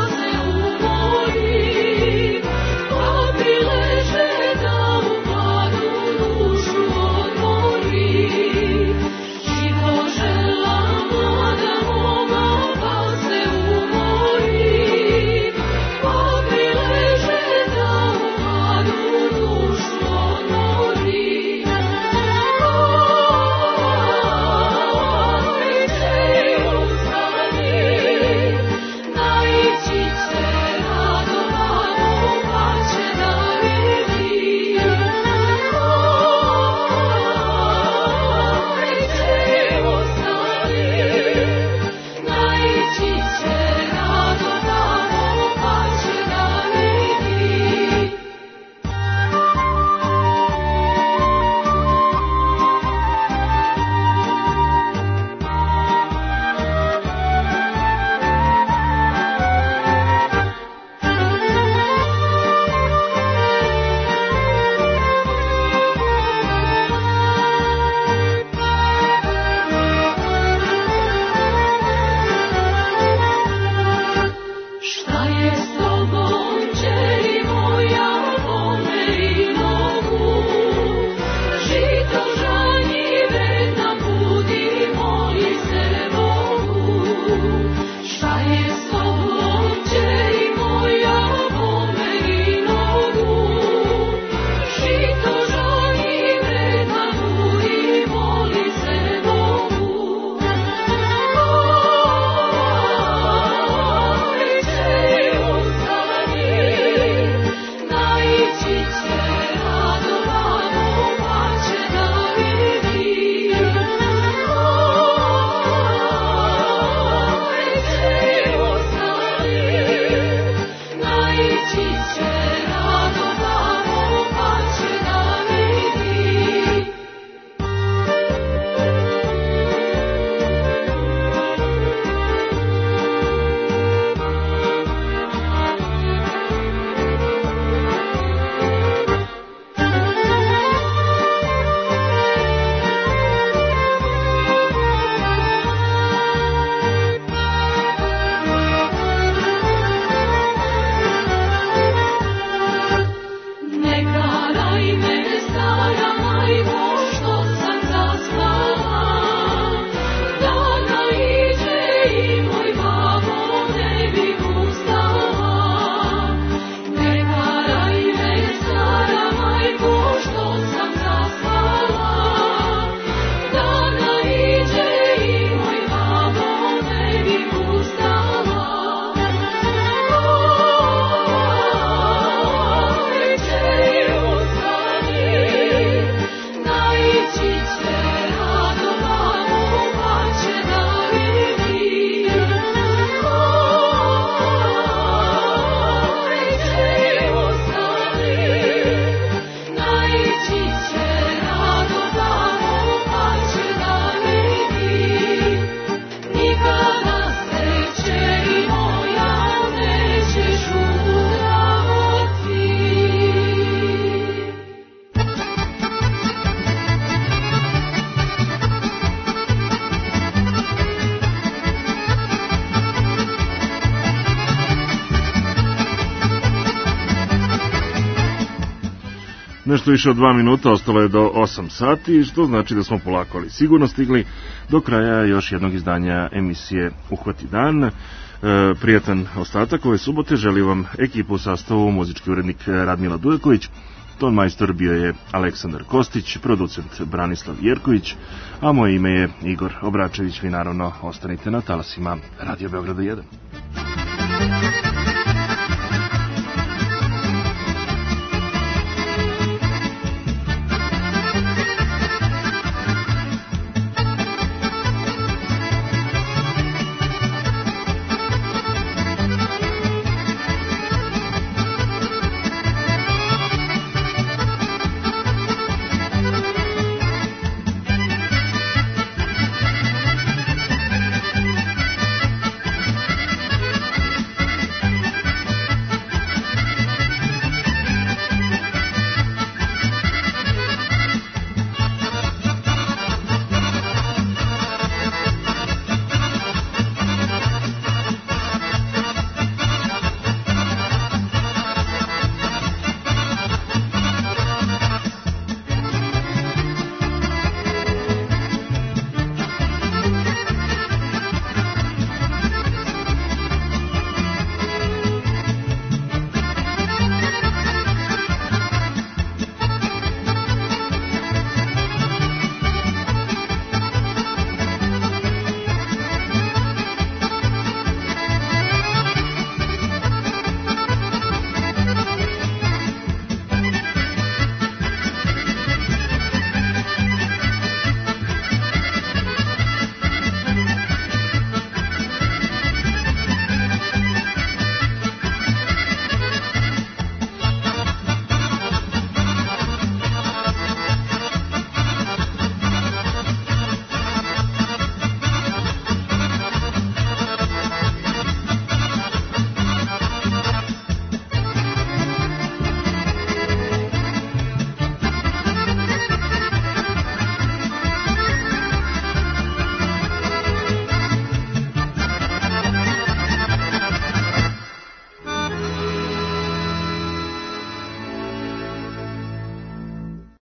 Nešto više od 2 minuta, ostalo je do 8 sati, što znači da smo polako, ali sigurno stigli do kraja još jednog izdanja emisije Uhvati dan. Prijatan ostatak ove subote, želim vam ekipu u sastavu, muzički urednik Radmila Dujaković, ton majstor bio je Aleksandar Kostić, producent Branislav Jerković, a moje ime je Igor Obračević. Vi naravno ostanite na talasima Radio Beograda 1.